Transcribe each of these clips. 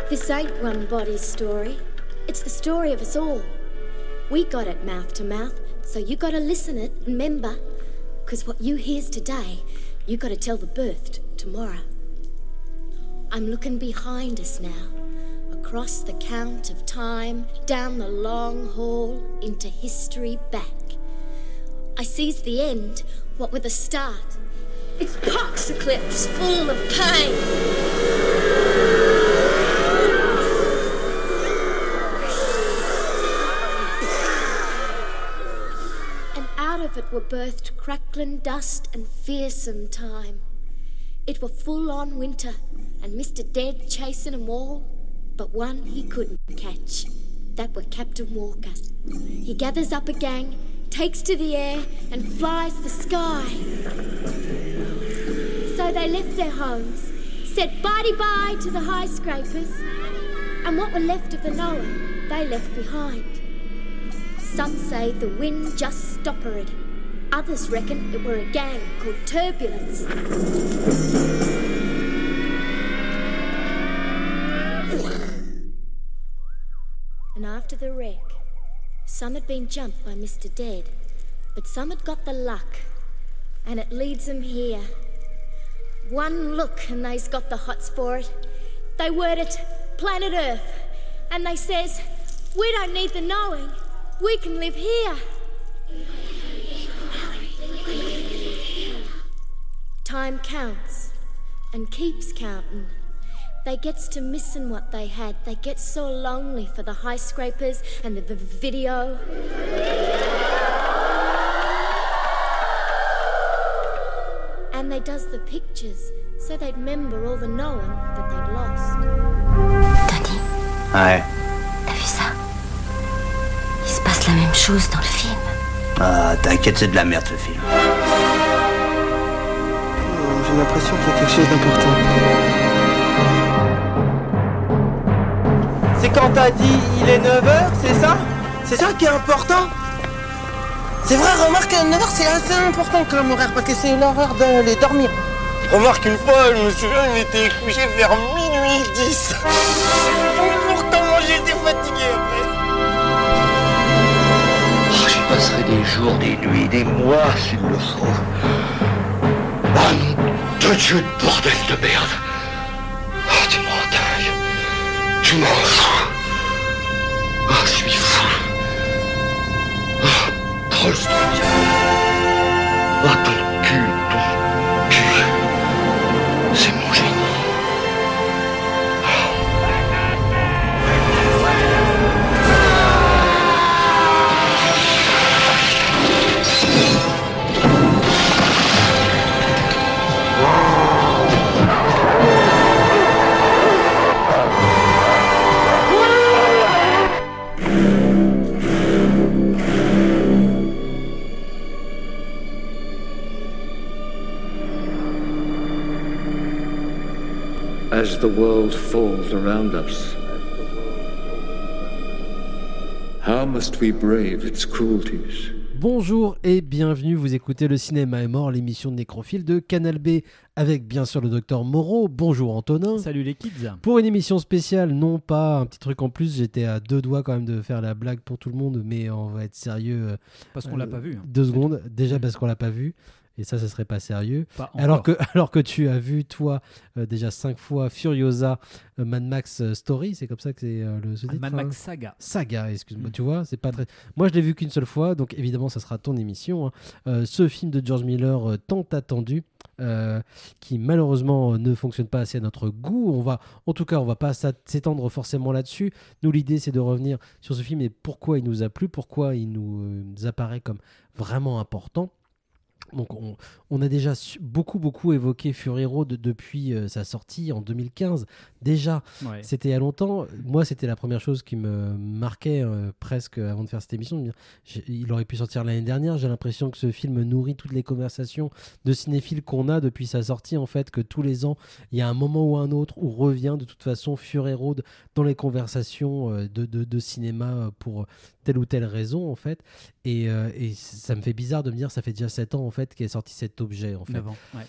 This ain't one body's story. It's the story of us all. We got it mouth to mouth, so you gotta listen it and remember. Cause what you hears today, you gotta tell the birthed tomorrow. I'm looking behind us now, across the count of time, down the long hall, into history back. I sees the end, what with the start. It's Poxoclips full of pain. And out of it were birthed crackling dust and fearsome time. It were full-on winter, and Mr. Dead chasing 'em all, but one he couldn't catch. That were Captain Walker. He gathers up a gang, takes to the air, and flies the sky. So they left their homes, said bye-bye to the high scrapers, and what were left of the known, they left behind. Some say the wind just stoppered. Others reckon it were a gang called Turbulence. And after the wreck, some had been jumped by Mr. Dead, but some had got the luck, and it leads 'em here. One look and they's got the hots for it. They word it planet Earth, and they says, we don't need the knowing, we can live here. Time counts and keeps counting. They gets to missing what they had. They get so lonely for the high scrapers and the video. And they does the pictures so they'd remember all the knowing that they'd lost. Tony. Ouais. T'as vu ça? Il se passe la même chose dans le film. Ah, t'inquiète, c'est de la merde ce film. J'ai l'impression qu'il y a quelque chose d'important. C'est quand t'as dit il est 9h, c'est ça? C'est ça qui est important? C'est vrai, remarque, 9h c'est assez important comme horaire parce que c'est l'horaire d'aller dormir. Remarque, une fois, je me souviens, il était couché vers minuit 10. Pourtant, moi j'étais fatigué après. Oh, j'y passerai des jours, des nuits, des mois s'il le faut. Ah, nom de Dieu, de bordel de merde. Oh, tu m'en dingue. Tu m'en fous. Oh, je suis fou. Oh, Prost. Oh, ton cul. C'est mon génie. As the world falls around us, how must we brave its cruelties? Bonjour et bienvenue, vous écoutez Le Cinéma est mort, l'émission de Nécrophile de Canal B, avec bien sûr le docteur Moreau. Bonjour Antonin. Salut les kids. Pour une émission spéciale, non pas un petit truc en plus, j'étais à deux doigts quand même de faire la blague pour tout le monde, mais on va être sérieux. Parce qu'on l'a pas vu. 2 secondes, déjà parce qu'on l'a pas vu. Et ça serait pas sérieux. Pas alors que tu as vu, toi, déjà 5 fois Furiosa, Mad Max Story, c'est comme ça que c'est le sous-titre. Mad Max Saga. Saga, excuse-moi, tu vois, c'est pas très... Moi, je l'ai vu qu'une seule fois, donc évidemment, ça sera ton émission. Hein. Ce film de George Miller, tant attendu, qui malheureusement ne fonctionne pas assez à notre goût. En tout cas, on va pas s'étendre forcément là-dessus. Nous, l'idée, c'est de revenir sur ce film et pourquoi il nous a plu, pourquoi il nous apparaît comme vraiment important. Donc on a déjà beaucoup évoqué Fury Road depuis sa sortie en 2015. Déjà, ouais. C'était il y a longtemps. Moi, c'était la première chose qui me marquait presque avant de faire cette émission. De dire, il aurait pu sortir l'année dernière. J'ai l'impression que ce film nourrit toutes les conversations de cinéphiles qu'on a depuis sa sortie. En fait, que tous les ans, il y a un moment ou un autre où revient de toute façon Fury Road dans les conversations de cinéma pour telle ou telle raison en fait. Et ça me fait bizarre de me dire ça fait déjà 7 ans en fait fait qu'est sorti cet objet en fait. 9 ans. Ouais.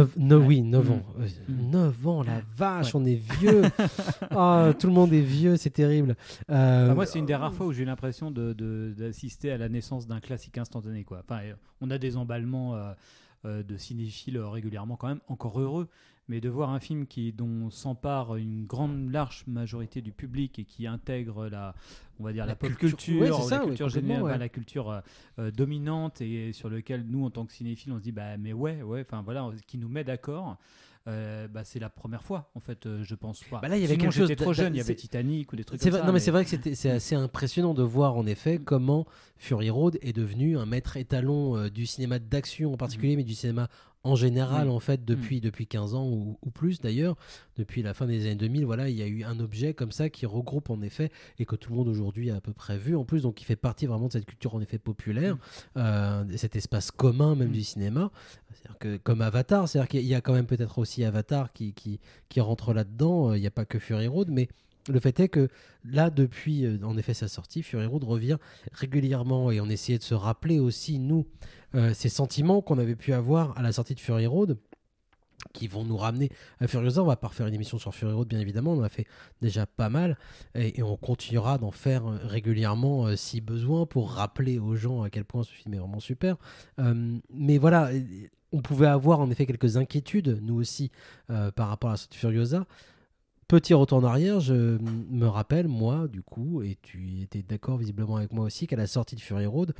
9 ans. 9 ans, la vache, on est vieux. Tout le monde est vieux, c'est terrible. Moi, c'est une des rares fois où j'ai eu l'impression d'assister à la naissance d'un classique instantané, quoi. Enfin, on a des emballements de cinéphiles régulièrement quand même, encore heureux. Mais de voir un film dont s'empare une large majorité du public et qui intègre la pop culture, ouais, c'est ça, la culture générale, ouais. la culture dominante et sur lequel nous, en tant que cinéphiles, on se dit qui nous met d'accord. C'est la première fois en fait, je pense pas. Là, il y avait Sinon, quelque chose. J'étais trop jeune, il y avait Titanic ou des trucs c'est comme vrai, ça. Non, mais c'est vrai que c'est assez impressionnant de voir en effet comment Fury Road est devenu un maître étalon du cinéma d'action en particulier, mais du cinéma en général en fait depuis 15 ans ou plus d'ailleurs, depuis la fin des années 2000. Voilà, il y a eu un objet comme ça qui regroupe en effet et que tout le monde aujourd'hui a à peu près vu en plus, donc qui fait partie vraiment de cette culture en effet populaire, cet espace commun même du cinéma. C'est-à-dire que comme Avatar, c'est-à-dire qu'il y a quand même peut-être aussi Avatar qui rentre là-dedans. Il n'y a pas que Fury Road, mais le fait est que là, depuis en effet sa sortie, Fury Road revient régulièrement et on essayait de se rappeler aussi, nous, ces sentiments qu'on avait pu avoir à la sortie de Fury Road qui vont nous ramener à Furiosa. On va pas refaire une émission sur Fury Road, bien évidemment, on en a fait déjà pas mal et on continuera d'en faire régulièrement si besoin pour rappeler aux gens à quel point ce film est vraiment super. Mais voilà, on pouvait avoir en effet quelques inquiétudes, nous aussi, par rapport à la sortie de Furiosa. Petit retour en arrière, je me rappelle, moi, du coup, et tu étais d'accord visiblement avec moi aussi, qu'à la sortie de Fury Road,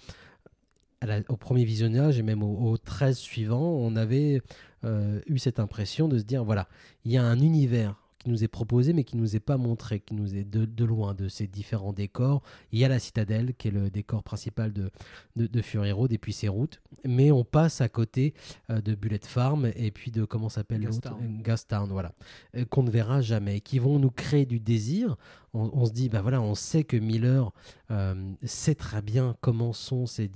au premier visionnage et même au 13 suivant, on avait eu cette impression de se dire, voilà, il y a un univers qui nous est proposé mais qui nous est pas montré, qui nous est de loin de ces différents décors. Il y a la citadelle qui est le décor principal de Fury Road et puis ses routes, mais on passe à côté de Bullet Farm et puis de comment s'appelle l'autre, Gastown, voilà, qu'on ne verra jamais, qui vont nous créer du désir. On se dit, on sait que Miller sait très bien comment sont ces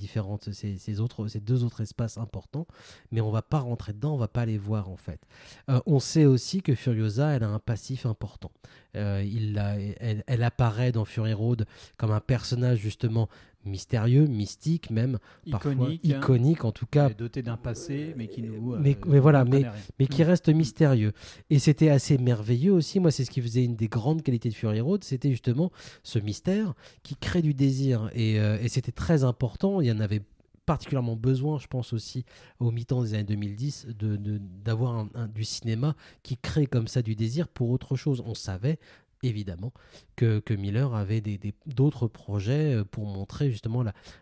deux autres espaces importants, mais on va pas rentrer dedans, on va pas les voir en fait. On sait aussi que Furiosa, elle a un passif important. Elle apparaît dans Fury Road comme un personnage justement mystérieux, mystique même, parfois iconique en tout cas, doté d'un passé mais qui nous mais qui reste mystérieux. Et c'était assez merveilleux aussi. Moi, c'est ce qui faisait une des grandes qualités de Fury Road, c'était justement ce mystère qui crée du désir et c'était très important. Il y en avait particulièrement besoin, je pense aussi au mi-temps des années 2010, d'avoir du cinéma qui crée comme ça du désir pour autre chose. On savait évidemment que Miller avait d'autres projets pour montrer justement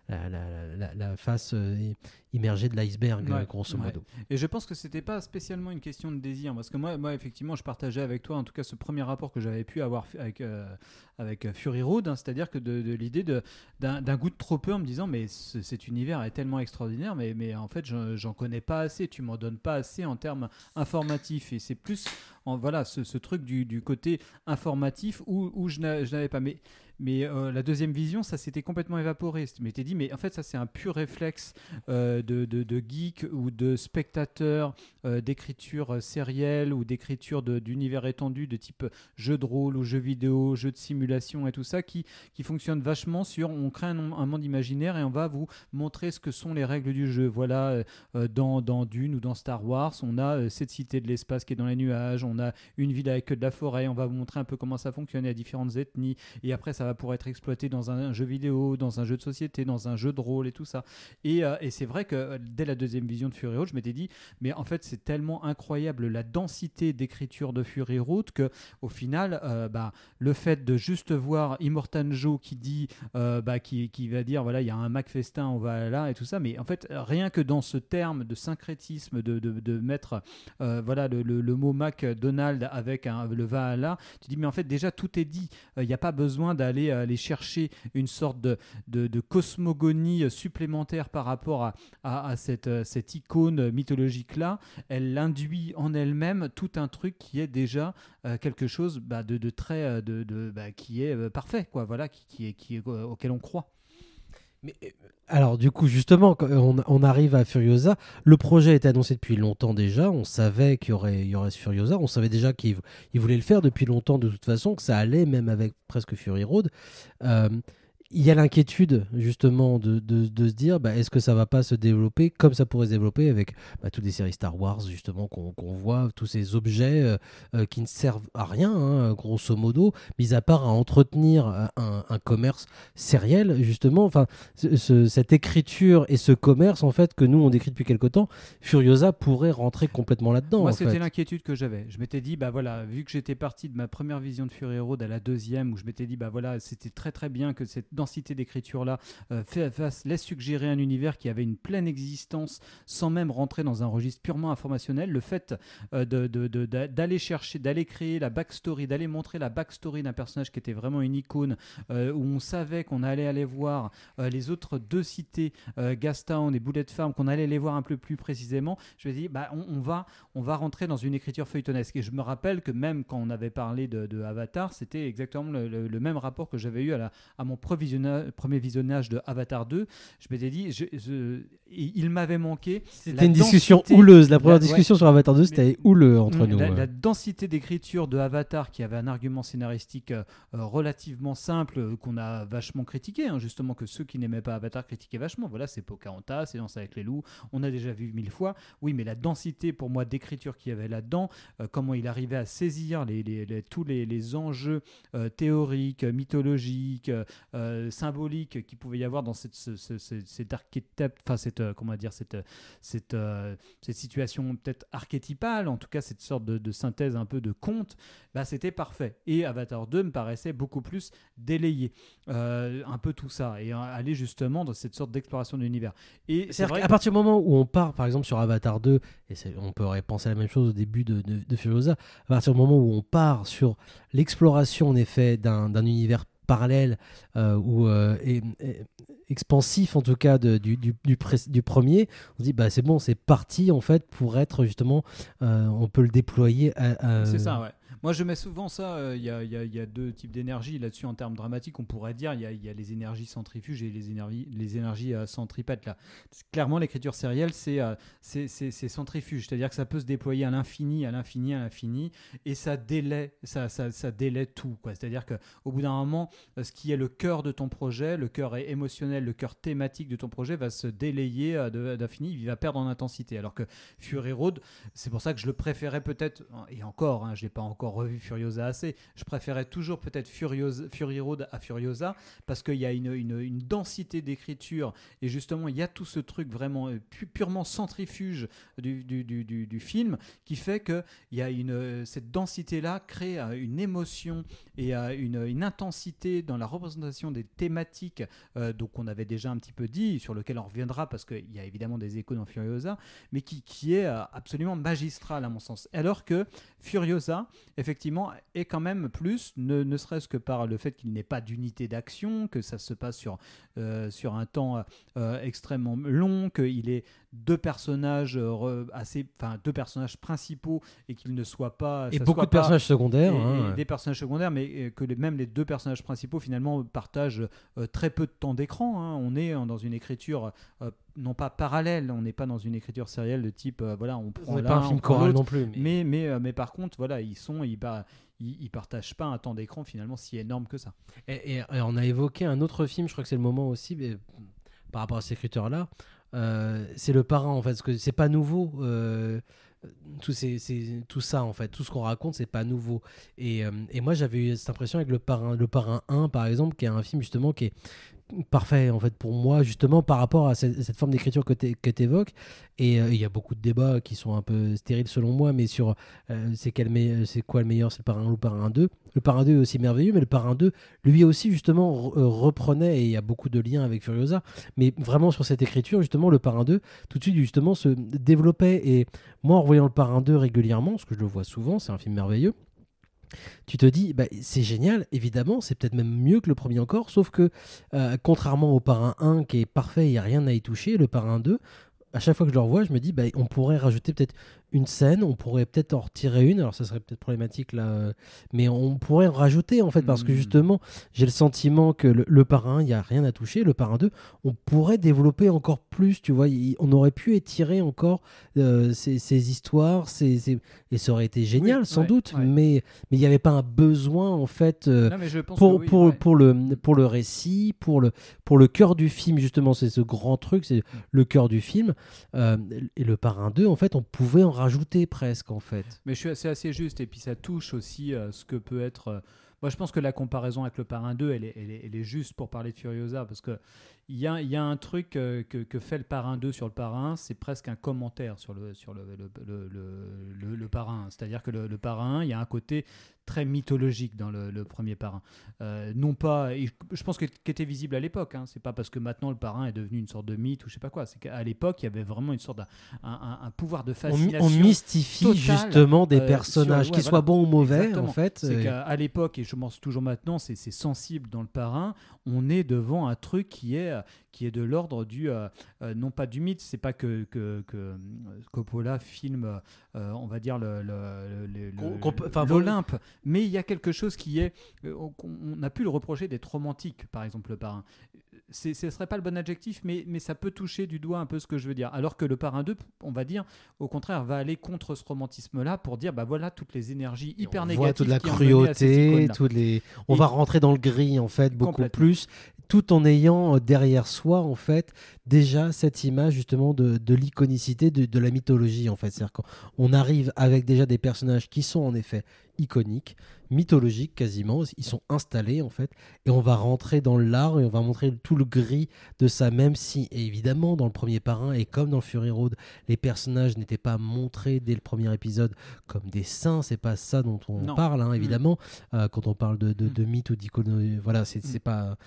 la face immergée de l'iceberg, grosso modo. Et je pense que c'était pas spécialement une question de désir, parce que moi effectivement je partageais avec toi en tout cas ce premier rapport que j'avais pu avoir avec Fury Road, c'est-à-dire que de l'idée d'un goût de trop peu, en me disant mais cet univers est tellement extraordinaire, mais en fait j'en connais pas assez, tu m'en donnes pas assez en termes informatifs, et c'est plus ce truc du côté informatif où je n'avais pas. Mais la deuxième vision, ça s'était complètement évaporé. Mais t'es dit, mais en fait, ça c'est un pur réflexe de geek ou de spectateur d'écriture sérielle ou d'écriture d'univers étendu de type jeu de rôle ou jeu vidéo, jeu de simulation et tout ça qui fonctionne vachement sur on crée un monde imaginaire et on va vous montrer ce que sont les règles du jeu. Voilà, dans Dune ou dans Star Wars, on a cette cité de l'espace qui est dans les nuages, on a une ville avec de la forêt, on va vous montrer un peu comment ça fonctionne, il y a différentes ethnies et après ça va pouvoir être exploité dans un jeu vidéo, dans un jeu de société, dans un jeu de rôle et tout ça. Et c'est vrai que dès la deuxième vision de Fury Road, je m'étais dit, mais en fait c'est tellement incroyable la densité d'écriture de Fury Road que au final, le fait de juste voir Immortan Joe qui dit, qui va dire voilà il y a un Mac festin, on va là et tout ça, mais en fait rien que dans ce terme de syncrétisme de mettre le mot McDonald avec le Valhalla, tu dis mais en fait déjà tout est dit, il n'y a pas besoin d'aller chercher une sorte de cosmogonie supplémentaire par rapport à cette icône mythologique là. Elle induit en elle-même tout un truc qui est déjà quelque chose de très qui est parfait quoi, voilà, qui est auquel on croit. Mais alors du coup justement quand on arrive à Furiosa, le projet était annoncé depuis longtemps déjà, on savait qu'il y aurait Furiosa, on savait déjà qu'il voulait le faire depuis longtemps de toute façon, que ça allait même avec presque Fury Road. il y a l'inquiétude justement de se dire est-ce que ça va pas se développer comme ça pourrait se développer avec toutes les séries Star Wars justement qu'on voit, tous ces objets qui ne servent à rien, hein, grosso modo, mis à part à entretenir un commerce sériel justement. Enfin, cette écriture et ce commerce en fait que nous on décrit depuis quelque temps, Furiosa pourrait rentrer complètement là-dedans. Moi, c'était l'inquiétude que j'avais. Je m'étais dit, vu que j'étais parti de ma première vision de Fury Road à la deuxième, où je m'étais dit, c'était très très bien que cette densité d'écriture-là laisse suggérer un univers qui avait une pleine existence sans même rentrer dans un registre purement informationnel. Le fait d'aller chercher, d'aller créer la backstory, d'aller montrer la backstory d'un personnage qui était vraiment une icône, où on savait qu'on allait aller voir les autres deux cités, Gastown et Bullet Farm, qu'on allait les voir un peu plus précisément. Je me suis dit, on va rentrer dans une écriture feuilletonesque. Et je me rappelle que même quand on avait parlé de Avatar, c'était exactement le même rapport que j'avais eu à mon premier visionnage de Avatar 2. Je m'étais dit, il m'avait manqué. C'était une discussion houleuse. La première discussion sur Avatar 2, c'était houleux entre nous. La densité d'écriture de Avatar, qui avait un argument scénaristique relativement simple, qu'on a vachement critiqué, hein, justement, que ceux qui n'aimaient pas Avatar critiquaient vachement. Voilà, c'est Pocahontas, c'est Danse avec les loups, on a déjà vu 1000 fois. Oui, mais la densité, pour moi, d'écriture qu'il y avait là-dedans, comment il arrivait à saisir tous les enjeux théoriques, mythologiques, symboliques qu'il pouvait y avoir dans cet archétype, enfin cette situation peut-être archétypale, en tout cas cette sorte de synthèse un peu de conte, c'était parfait. Et Avatar 2 me paraissait beaucoup plus délayé un peu tout ça et aller justement dans cette sorte d'exploration de l'univers. Et c'est vrai qu'à partir du moment où on part par exemple sur Avatar 2, et on pourrait penser à la même chose au début de Furiosa, à partir du moment où on part sur l'exploration en effet d'un univers parallèle ou expansif en tout cas du premier, on se dit c'est bon, c'est parti en fait pour être justement on peut le déployer c'est ça, ouais. Moi, je mets souvent ça. Il y a deux types d'énergie là-dessus en termes dramatiques. On pourrait dire il y a les énergies centrifuges et les énergies centripètes. Là, clairement, l'écriture sérielle, c'est centrifuge, c'est-à-dire que ça peut se déployer à l'infini, et ça délaie tout, quoi. C'est-à-dire qu'au bout d'un moment, ce qui est le cœur de ton projet, le cœur émotionnel, le cœur thématique de ton projet va se délayer d'infini. Il va perdre en intensité. Alors que Fury Road, c'est pour ça que je le préférais peut-être, et encore, je l'ai pas encore revu Furiosa assez, je préférais toujours peut-être Fury Road à Furiosa, parce qu'il y a une densité d'écriture, et justement il y a tout ce truc vraiment purement centrifuge du film, qui fait que cette densité là crée une émotion et une intensité dans la représentation des thématiques, donc on avait déjà un petit peu dit, sur lequel on reviendra parce qu'il y a évidemment des échos dans Furiosa, mais qui est absolument magistral à mon sens. Alors que Furiosa effectivement est quand même plus, ne serait-ce que par le fait qu'il n'ait pas d'unité d'action, que ça se passe sur un temps extrêmement long, qu'il ait deux personnages principaux et qu'il ne soit pas... Et beaucoup de personnages secondaires. Et des personnages secondaires, mais que même les deux personnages principaux finalement partagent très peu de temps d'écran. Hein. On est dans une écriture... non pas parallèle, on n'est pas dans une écriture sérielle de type on prend pas un film choral non plus, mais par contre ils partagent pas un temps d'écran finalement si énorme que ça. Et on a évoqué un autre film, je crois que c'est le moment aussi, mais par rapport à cet écriture-là, c'est Le Parrain en fait, parce que c'est pas nouveau. Tout ça en fait, tout ce qu'on raconte, c'est pas nouveau. Et moi j'avais eu cette impression avec Le Parrain 1 par exemple, qui est un film justement qui est parfait en fait pour moi, justement par rapport à cette forme d'écriture que tu évoques. Et il y a beaucoup de débats qui sont un peu stériles selon moi, mais sur c'est quoi le meilleur, c'est Le Parrain 1 ou Le Parrain 2. Le Parrain 2 est aussi merveilleux, mais Le Parrain 2 lui aussi justement reprenait, et il y a beaucoup de liens avec Furiosa, mais vraiment sur cette écriture justement, Le Parrain 2 tout de suite justement se développait. Et moi en revoyant Le Parrain 2 régulièrement, parce que je le vois souvent, c'est un film merveilleux, tu te dis c'est génial, évidemment, c'est peut-être même mieux que le premier encore, sauf que contrairement au Parrain 1 qui est parfait, il n'y a rien à y toucher, Le Parrain 2, à chaque fois que je le revois, je me dis on pourrait rajouter peut-être une scène, on pourrait peut-être en retirer une, alors ça serait peut-être problématique là, mais on pourrait en rajouter en fait, parce que justement, j'ai le sentiment que le parrain, il n'y a rien à toucher, le parrain 2, on pourrait développer encore plus, tu vois, on aurait pu étirer encore ces histoires, et ça aurait été génial sans doute, mais il n'y avait pas un besoin en fait Non, mais je pense pour le récit, pour le cœur du film, justement, c'est ce grand truc, c'est le cœur du film, et le parrain 2, en fait, on pouvait en rajouter presque, en fait. Mais c'est assez juste, et puis ça touche aussi ce que peut être... Moi, je pense que la comparaison avec le Parrain 2, elle est juste pour parler de Furiosa, parce que il y a un truc que fait le Parrain 2 sur le Parrain, c'est presque un commentaire sur le Parrain. C'est-à-dire que le Parrain, il y a un côté très mythologique dans le premier Parrain. Non pas, et je pense qu'il était visible à l'époque. C'est pas parce que maintenant le Parrain est devenu une sorte de mythe ou je sais pas quoi. C'est qu'à l'époque, il y avait vraiment une sorte un pouvoir de fascination. On mystifie totale, justement des personnages, qu'ils soient bons ou mauvais, exactement. en fait. C'est qu'à l'époque, et je pense toujours maintenant, c'est sensible dans le Parrain. On est devant un truc qui est de l'ordre du non pas du mythe, c'est pas que Coppola filme on va dire l'Olympe, mais il y a quelque chose qui est on a pu le reprocher d'être romantique, par exemple le Parrain. Ce serait pas le bon adjectif, mais ça peut toucher du doigt un peu ce que je veux dire, alors que le Parrain 2, on va dire au contraire, va aller contre ce romantisme là pour dire voilà toutes les énergies hyper négatives, voit toute la qui cruauté, on va rentrer dans le gris en fait beaucoup plus, tout en ayant derrière soi en fait déjà cette image justement de l'iconicité de la mythologie en fait. C'est-à-dire qu'on arrive avec déjà des personnages qui sont en effet iconiques, mythologiques quasiment, ils sont installés en fait, et on va rentrer dans l'art et on va montrer tout le gris de ça, même si évidemment dans le premier Parrain et comme dans Fury Road, les personnages n'étaient pas montrés dès le premier épisode comme des saints, c'est pas ça dont on parle évidemment, quand on parle de mythe ou d'icône, voilà, c'est pas,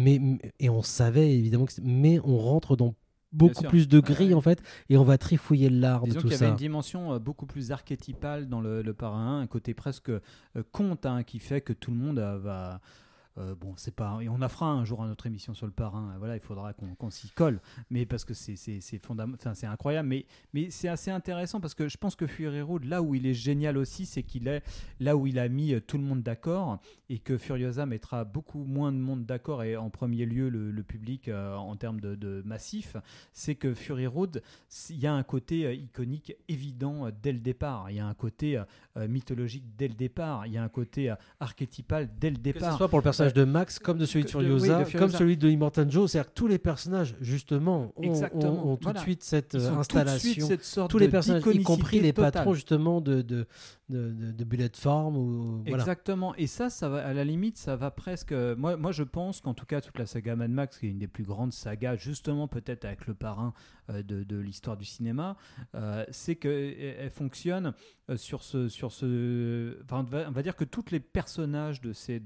et on savait évidemment mais on rentre dans beaucoup plus de gris en fait, et on va trifouiller l'art de tout ça. Disons qu'il y avait une dimension beaucoup plus archétypale dans le Parrain 1, un côté presque conte qui fait que tout le monde va... c'est pas, et on en fera un jour notre émission sur le Parrain. Voilà, il faudra qu'on s'y colle, mais parce que c'est c'est incroyable, mais c'est assez intéressant parce que je pense que Fury Road, là où il est génial aussi, c'est qu'il est là où il a mis tout le monde d'accord, et que Furiosa mettra beaucoup moins de monde d'accord, et en premier lieu le public en termes de massif. C'est que Fury Road, il y a un côté iconique évident dès le départ, il y a un côté mythologique dès le départ, il y a un côté archétypal dès le départ. Que ce soit pour le personnage de Max, comme de celui de Furiosa, comme celui de Immortan Joe, c'est-à-dire que tous les personnages, justement, ont tout de suite cette installation. Tous les personnages, y compris les patrons, justement, de Bullet Form. Voilà. Exactement. Et ça va, à la limite, ça va presque... Moi, je pense qu'en tout cas, toute la saga Mad Max, qui est une des plus grandes sagas, justement, peut-être avec le Parrain de l'histoire du cinéma, c'est qu'elle fonctionne sur ce... Enfin, on va dire que tous les personnages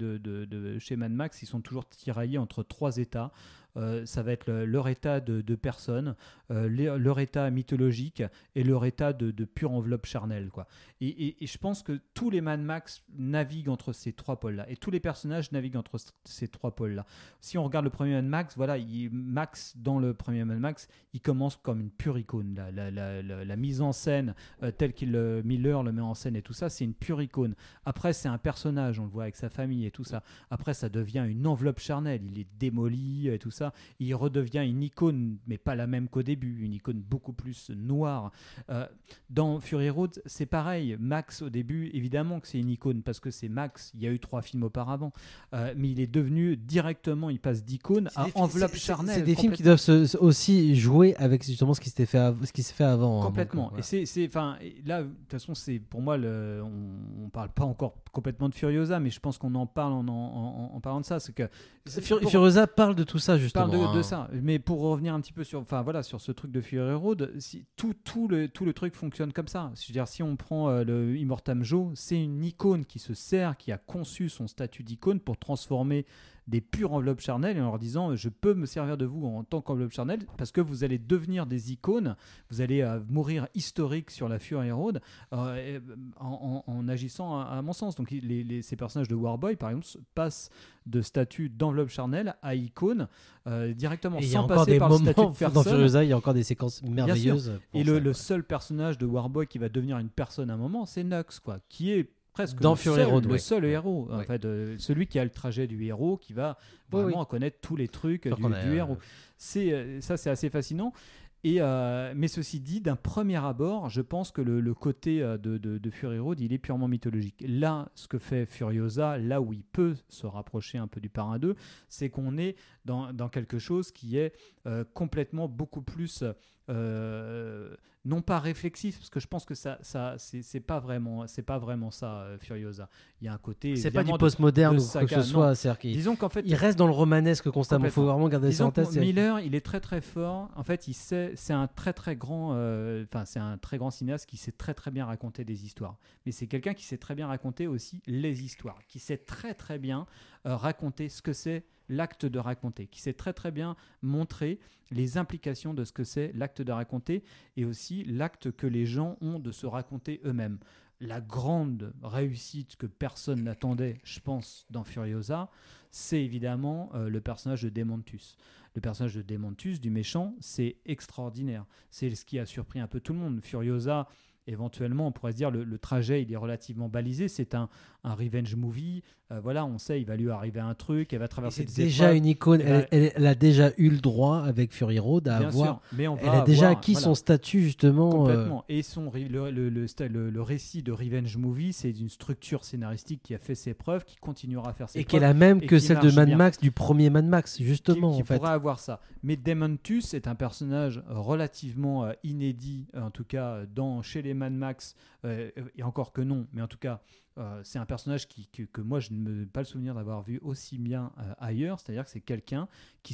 chez Mad Max, ils sont toujours tiraillés entre trois états. Ça va être leur état de personne, leur état mythologique et leur état de pure enveloppe charnelle, quoi. Et je pense que tous les Mad Max naviguent entre ces trois pôles-là, et tous les personnages naviguent entre ces trois pôles-là. Si on regarde le premier Mad Max, voilà, Max, dans le premier Mad Max, il commence comme une pure icône. La mise en scène telle qu'il Miller le met en scène et tout ça, c'est une pure icône. Après, c'est un personnage, on le voit avec sa famille et tout ça. Après, ça devient une enveloppe charnelle, il est démoli et tout ça. Il redevient une icône, mais pas la même qu'au début, une icône beaucoup plus noire. Dans Fury Road, c'est pareil. Max, au début, évidemment que c'est une icône, parce que c'est Max, il y a eu 3 films auparavant, mais il est devenu directement, il passe d'icône à enveloppe charnelle. C'est des films qui doivent aussi jouer avec justement ce qui s'est fait avant. Complètement. Donc, voilà. Et là, de toute façon, c'est pour moi, on parle pas encore complètement de Furiosa, mais je pense qu'on en parle en parlant de ça. C'est que Furiosa parle de tout ça, justement. Parle de ça. Mais pour revenir un petit peu sur ce truc de Fury Road, tout le truc fonctionne comme ça. Je veux dire, si on prend le Immortan Joe, c'est une icône qui se sert, qui a conçu son statut d'icône pour transformer des pures enveloppes charnelles et en leur disant je peux me servir de vous en tant qu'enveloppe charnelle parce que vous allez devenir des icônes, vous allez mourir historique sur la Fury Road en agissant à mon sens. Donc ces personnages de Warboy par exemple passent de statut d'enveloppe charnelle à icône directement, sans passer par le statut de personne. Dans Furiosa, il y a encore des séquences merveilleuses. Et le seul personnage de Warboy qui va devenir une personne à un moment, c'est Nux, quoi, qui est presque dans le seul héros, en fait, celui qui a le trajet du héros, qui va vraiment connaître tous les trucs du héros. C'est assez fascinant. Mais ceci dit, d'un premier abord, je pense que le côté de Fury Road, il est purement mythologique. Là, ce que fait Furiosa, là où il peut se rapprocher un peu du Parrain 2, c'est qu'on est dans quelque chose qui est complètement beaucoup plus... non pas réflexif, parce que je pense que ça c'est pas vraiment ça, Furiosa. Il y a un côté, c'est pas du postmoderne ou quoi que ce soit, disons qu'en fait il reste dans le romanesque constamment. Il faut vraiment garder ça en tête. Miller, il est très très fort. En fait, c'est un très très grand c'est un très grand cinéaste qui sait très très bien raconter des histoires. Mais c'est quelqu'un qui sait très bien raconter aussi les histoires, qui sait très très bien raconter ce que c'est l'acte de raconter, qui sait très très bien montrer les implications de ce que c'est l'acte de raconter et aussi l'acte que les gens ont de se raconter eux-mêmes. La grande réussite que personne n'attendait, je pense, dans Furiosa, c'est évidemment le personnage de Demontus. Le personnage de Demontus, du méchant, c'est extraordinaire. C'est ce qui a surpris un peu tout le monde. Furiosa, éventuellement, on pourrait se dire le trajet, il est relativement balisé. C'est un revenge movie. Voilà, on sait, il va lui arriver un truc, elle va traverser des épreuves. C'est déjà une icône. Elle a déjà eu le droit avec Fury Road à avoir. Mais elle a déjà acquis son statut justement. Complètement. Et le récit de revenge movie, c'est une structure scénaristique qui a fait ses preuves, qui continuera à faire ses preuves. Et qui est la même que celle de Mad Max, du premier Mad Max, justement. Qui pourra avoir ça. Mais Demontus est un personnage relativement inédit, en tout cas chez les Mad Max, et encore que non, mais en tout cas. C'est un personnage que moi je ne me pas le souvenir d'avoir vu aussi bien ailleurs, c'est-à-dire que c'est quelqu'un qui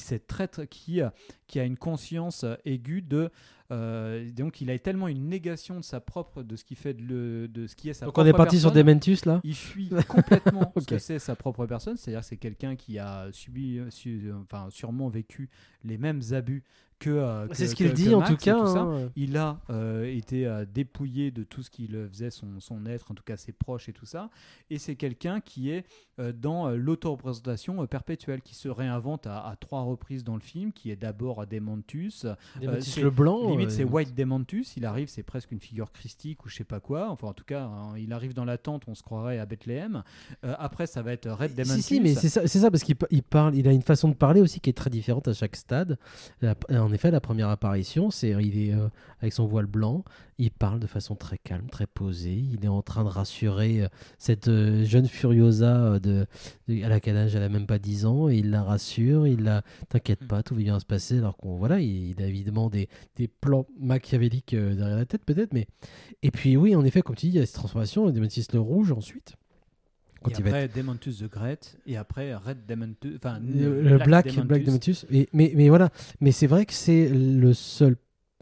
qui a une conscience aiguë de donc il a tellement une négation de ce qui fait de ce qui est sa donc propre personne. On est parti sur Dementus là. Il fuit complètement ce que c'est sa propre personne, c'est-à-dire que c'est quelqu'un qui a sûrement vécu les mêmes abus c'est ce qu'il dit en tout cas. Il a été dépouillé de tout ce qui le faisait son être, en tout cas ses proches et tout ça. Et c'est quelqu'un qui est dans l'auto-représentation perpétuelle, qui se réinvente à 3 reprises dans le film, qui est d'abord Demontus. Le blanc. Limite, c'est White Demontus. Il arrive, c'est presque une figure christique ou je sais pas quoi. Enfin, en tout cas, il arrive dans la tente, on se croirait à Bethléem. Après, ça va être Red Demontus. Si, mais c'est ça parce qu'il parle. Il a une façon de parler aussi qui est très différente à chaque stade. En effet, la première apparition, il est avec son voile blanc, il parle de façon très calme, très posée, il est en train de rassurer cette jeune Furiosa à la âge, elle a même pas 10 ans, et il la rassure, t'inquiète pas, tout va bien se passer, alors il a évidemment des plans machiavéliques derrière la tête peut-être, mais et puis oui, en effet, comme tu dis, il y a cette transformation, Dementus le rouge ensuite. Et après Demontus the Great, et après Red Demontus, enfin le Black Demontus. Mais voilà, mais c'est vrai que c'est le seul,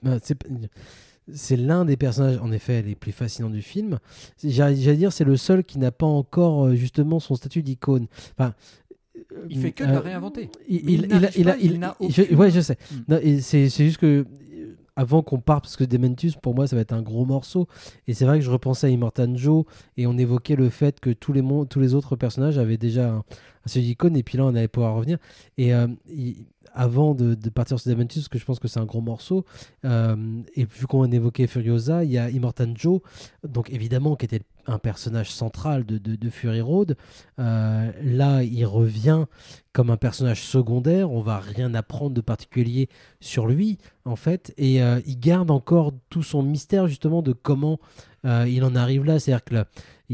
c'est l'un des personnages en effet les plus fascinants du film. J'allais dire c'est le seul qui n'a pas encore justement son statut d'icône. Enfin, il fait que de la réinventer. Il n'a aucune... Ouais, je sais. Non, c'est juste que avant qu'on parte, parce que Dementus, pour moi, ça va être un gros morceau. Et c'est vrai que je repensais à Immortan Joe et on évoquait le fait que tous les autres personnages avaient déjà un seul icône et puis là, on allait pouvoir revenir. Et avant de partir sur Dementus, parce que je pense que c'est un gros morceau, et vu qu'on évoquait Furiosa, il y a Immortan Joe, donc évidemment, qui était un personnage central de Fury Road. Là, il revient comme un personnage secondaire. On va rien apprendre de particulier sur lui, en fait. Et il garde encore tout son mystère, justement, de comment il en arrive là. C'est-à-dire que là,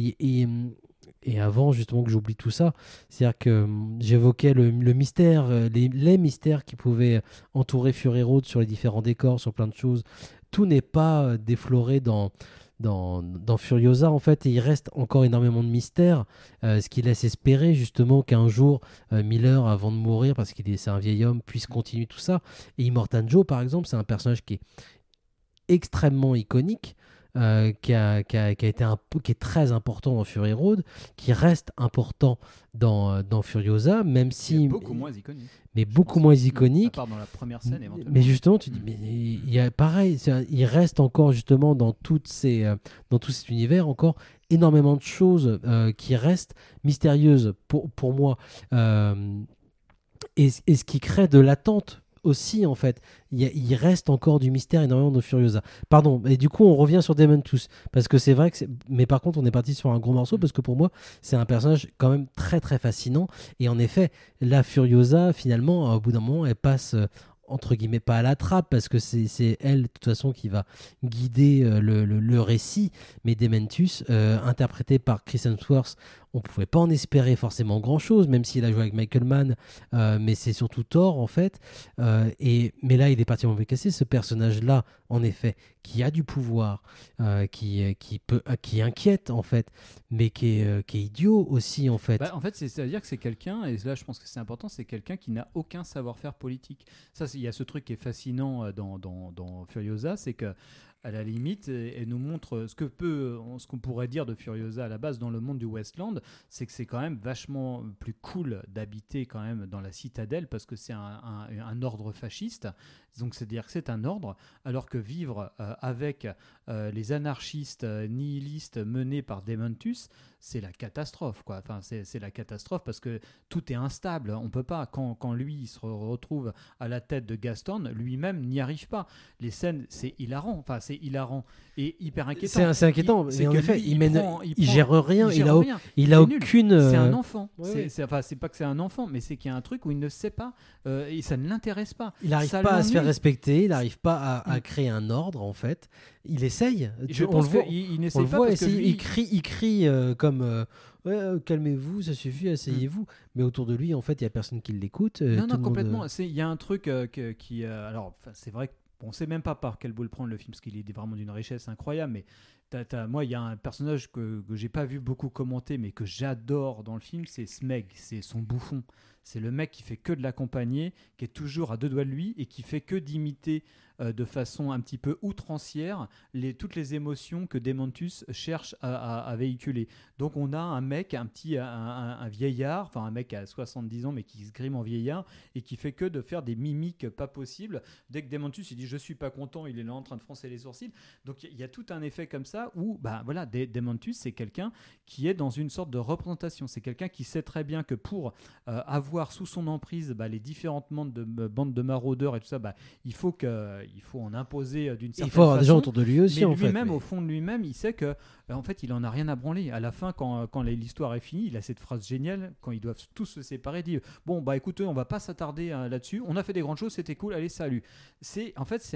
et avant, justement, que j'oublie tout ça, c'est-à-dire que j'évoquais le mystère, les mystères qui pouvaient entourer Fury Road sur les différents décors, sur plein de choses. Tout n'est pas défloré dans Furiosa, en fait, et il reste encore énormément de mystères, ce qui laisse espérer justement qu'un jour Miller, avant de mourir, parce c'est un vieil homme, puisse continuer tout ça. Et Immortan Joe, par exemple, c'est un personnage qui est extrêmement iconique, qui est très important dans Fury Road, qui reste important dans Furiosa, même si beaucoup moins iconique. Mais beaucoup moins iconique. À part dans la première scène, éventuellement. Mais justement, tu dis, mais il y a pareil, il reste encore justement dans tout cet univers encore énormément de choses qui restent mystérieuses pour moi, et ce qui crée de l'attente aussi, en fait. Il reste encore du mystère énormément dans Furiosa. Pardon, et du coup on revient sur Dementus, parce que c'est vrai que mais par contre on est parti sur un gros morceau, parce que pour moi c'est un personnage quand même très très fascinant, et en effet la Furiosa finalement au bout d'un moment elle passe entre guillemets pas à la trappe, parce que c'est elle de toute façon qui va guider le récit, mais Dementus interprété par Chris Hemsworth, on pouvait pas en espérer forcément grand chose, même s'il a joué avec Michael Mann, mais c'est surtout Thor en fait, mais là il est parti mauvais cassé, ce personnage là en effet qui a du pouvoir, qui inquiète en fait, mais qui est idiot aussi en fait. En fait c'est-à-dire que c'est quelqu'un, et là je pense que c'est important, c'est quelqu'un qui n'a aucun savoir-faire politique. Ça, il y a ce truc qui est fascinant dans Furiosa, c'est que à la limite, elle nous montre ce qu'on pourrait dire de Furiosa à la base dans le monde du Westland, c'est que c'est quand même vachement plus cool d'habiter quand même dans la citadelle, parce que c'est un ordre fasciste, donc c'est-à-dire que c'est un ordre, alors que vivre avec les anarchistes nihilistes menés par Dementus, c'est la catastrophe, quoi. Enfin, c'est la catastrophe, parce que tout est instable. On peut pas, quand lui il se retrouve à la tête de Gaston, lui-même n'y arrive pas. Les scènes, c'est hilarant. Enfin, c'est hilarant et hyper inquiétant. C'est inquiétant. En effet, il gère rien. Il a aucune. C'est un enfant. Ouais. C'est pas que c'est un enfant, mais c'est qu'il y a un truc où il ne sait pas et ça ne l'intéresse pas. Il n'arrive pas à se faire respecter. Il n'arrive pas à créer un ordre en fait. Il essaye. On le voit. Il n'essaye pas parce que lui... il crie comme. Calmez-vous, ça suffit, asseyez-vous. Mais autour de lui, en fait, il n'y a personne qui l'écoute. Non, complètement. Il y a un truc qui. Alors, c'est vrai qu'on ne sait même pas par quel bout le prendre le film, parce qu'il est vraiment d'une richesse incroyable. Mais moi, il y a un personnage que j'ai pas vu beaucoup commenter, mais que j'adore dans le film, c'est Smeg. C'est son bouffon. C'est le mec qui fait que de l'accompagner, qui est toujours à deux doigts de lui et qui fait que d'imiter de façon un petit peu outrancière toutes les émotions que Dementus cherche à véhiculer. Donc on a un mec, un vieillard, enfin un mec à 70 ans mais qui se grime en vieillard et qui fait que de faire des mimiques pas possibles. Dès que Dementus il dit je suis pas content, il est là en train de froncer les sourcils. Donc il y a tout un effet comme ça où voilà, Dementus c'est quelqu'un qui est dans une sorte de représentation. C'est quelqu'un qui sait très bien que pour avoir sous son emprise les différentes bandes de maraudeurs et tout ça, il faut en imposer d'une certaine façon. Il faut avoir des gens autour de lui aussi, mais en fait. Lui-même, au fond de lui-même, il sait que, en fait, il en a rien à branler. À la fin, quand l'histoire est finie, il a cette phrase géniale, quand ils doivent tous se séparer, il dit « Bon, écoutez, on va pas s'attarder là-dessus. On a fait des grandes choses, c'était cool, allez, salut. » C'est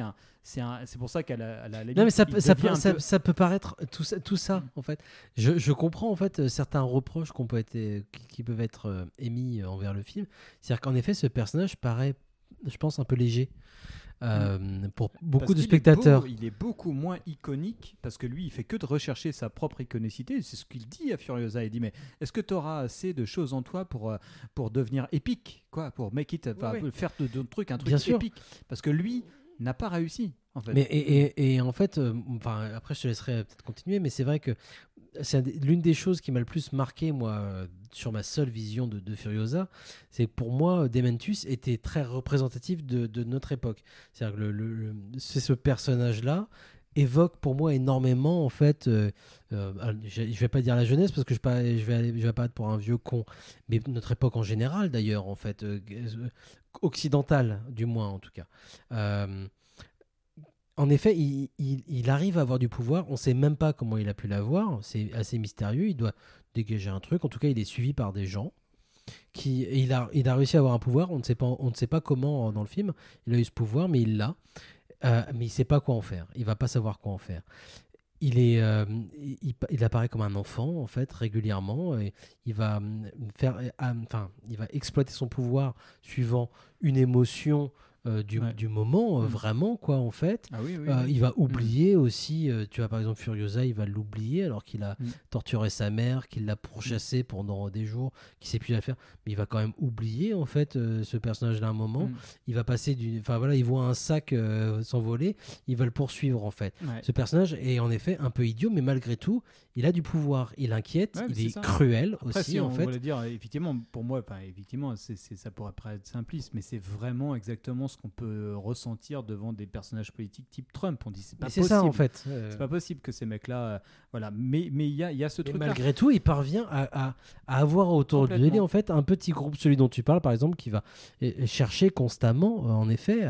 pour ça qu'à la limite, non, mais ça peut paraître tout ça, en fait. Je comprends, en fait, certains reproches qui peuvent être émis envers le film. C'est-à-dire qu'en effet, ce personnage paraît, je pense, un peu léger. Pour beaucoup de spectateurs. Il est beaucoup moins iconique, parce que lui, il fait que de rechercher sa propre iconicité. C'est ce qu'il dit à Furiosa. Il dit, mais est-ce que tu auras assez de choses en toi pour devenir épique, quoi, pour make it, faire de truc un truc épique. Parce que lui n'a pas réussi, en fait. Mais et en fait, après je te laisserai peut-être continuer, mais c'est vrai que c'est l'une des choses qui m'a le plus marqué, moi, sur ma seule vision de Furiosa, c'est que pour moi, Dementus était très représentatif de notre époque. C'est-à-dire que c'est ce personnage-là évoque pour moi énormément, en fait, je vais pas dire la jeunesse, parce que je vais apparaître pour un vieux con, mais notre époque en général, d'ailleurs, en fait, occidentale, du moins, en tout cas. En effet, il arrive à avoir du pouvoir. On ne sait même pas comment il a pu l'avoir. C'est assez mystérieux. Il doit dégager un truc. En tout cas, il est suivi par des gens. Il a réussi à avoir un pouvoir. On ne sait pas comment dans le film. Il a eu ce pouvoir, mais il l'a. Mais il ne sait pas quoi en faire. Il ne va pas savoir quoi en faire. Il apparaît comme un enfant, en fait, régulièrement. Et il va exploiter son pouvoir suivant une émotion du moment, vraiment, quoi, en fait. Ah oui, oui, Il va oublier aussi, tu vois, par exemple, Furiosa, il va l'oublier alors qu'il a torturé sa mère, qu'il l'a pourchassé pendant des jours, qu'il sait plus la faire, mais il va quand même oublier, en fait, ce personnage-là à un moment. Il va passer enfin voilà, il voit un sac s'envoler, il va le poursuivre, en fait. Ce personnage est en effet un peu idiot, mais malgré tout, il a du pouvoir, il inquiète, il est cruel. Après, aussi, si en on fait. voulait dire, effectivement, pour moi, effectivement, ça pourrait paraître simpliste, mais c'est vraiment exactement ce qu'on peut ressentir devant des personnages politiques type Trump. On dit c'est pas possible. Ça, en fait. C'est pas possible que ces mecs-là, voilà. Mais il y a ce truc-là. Malgré tout, il parvient à avoir autour de lui, en fait, un petit groupe, celui dont tu parles, par exemple, qui va chercher constamment, en effet,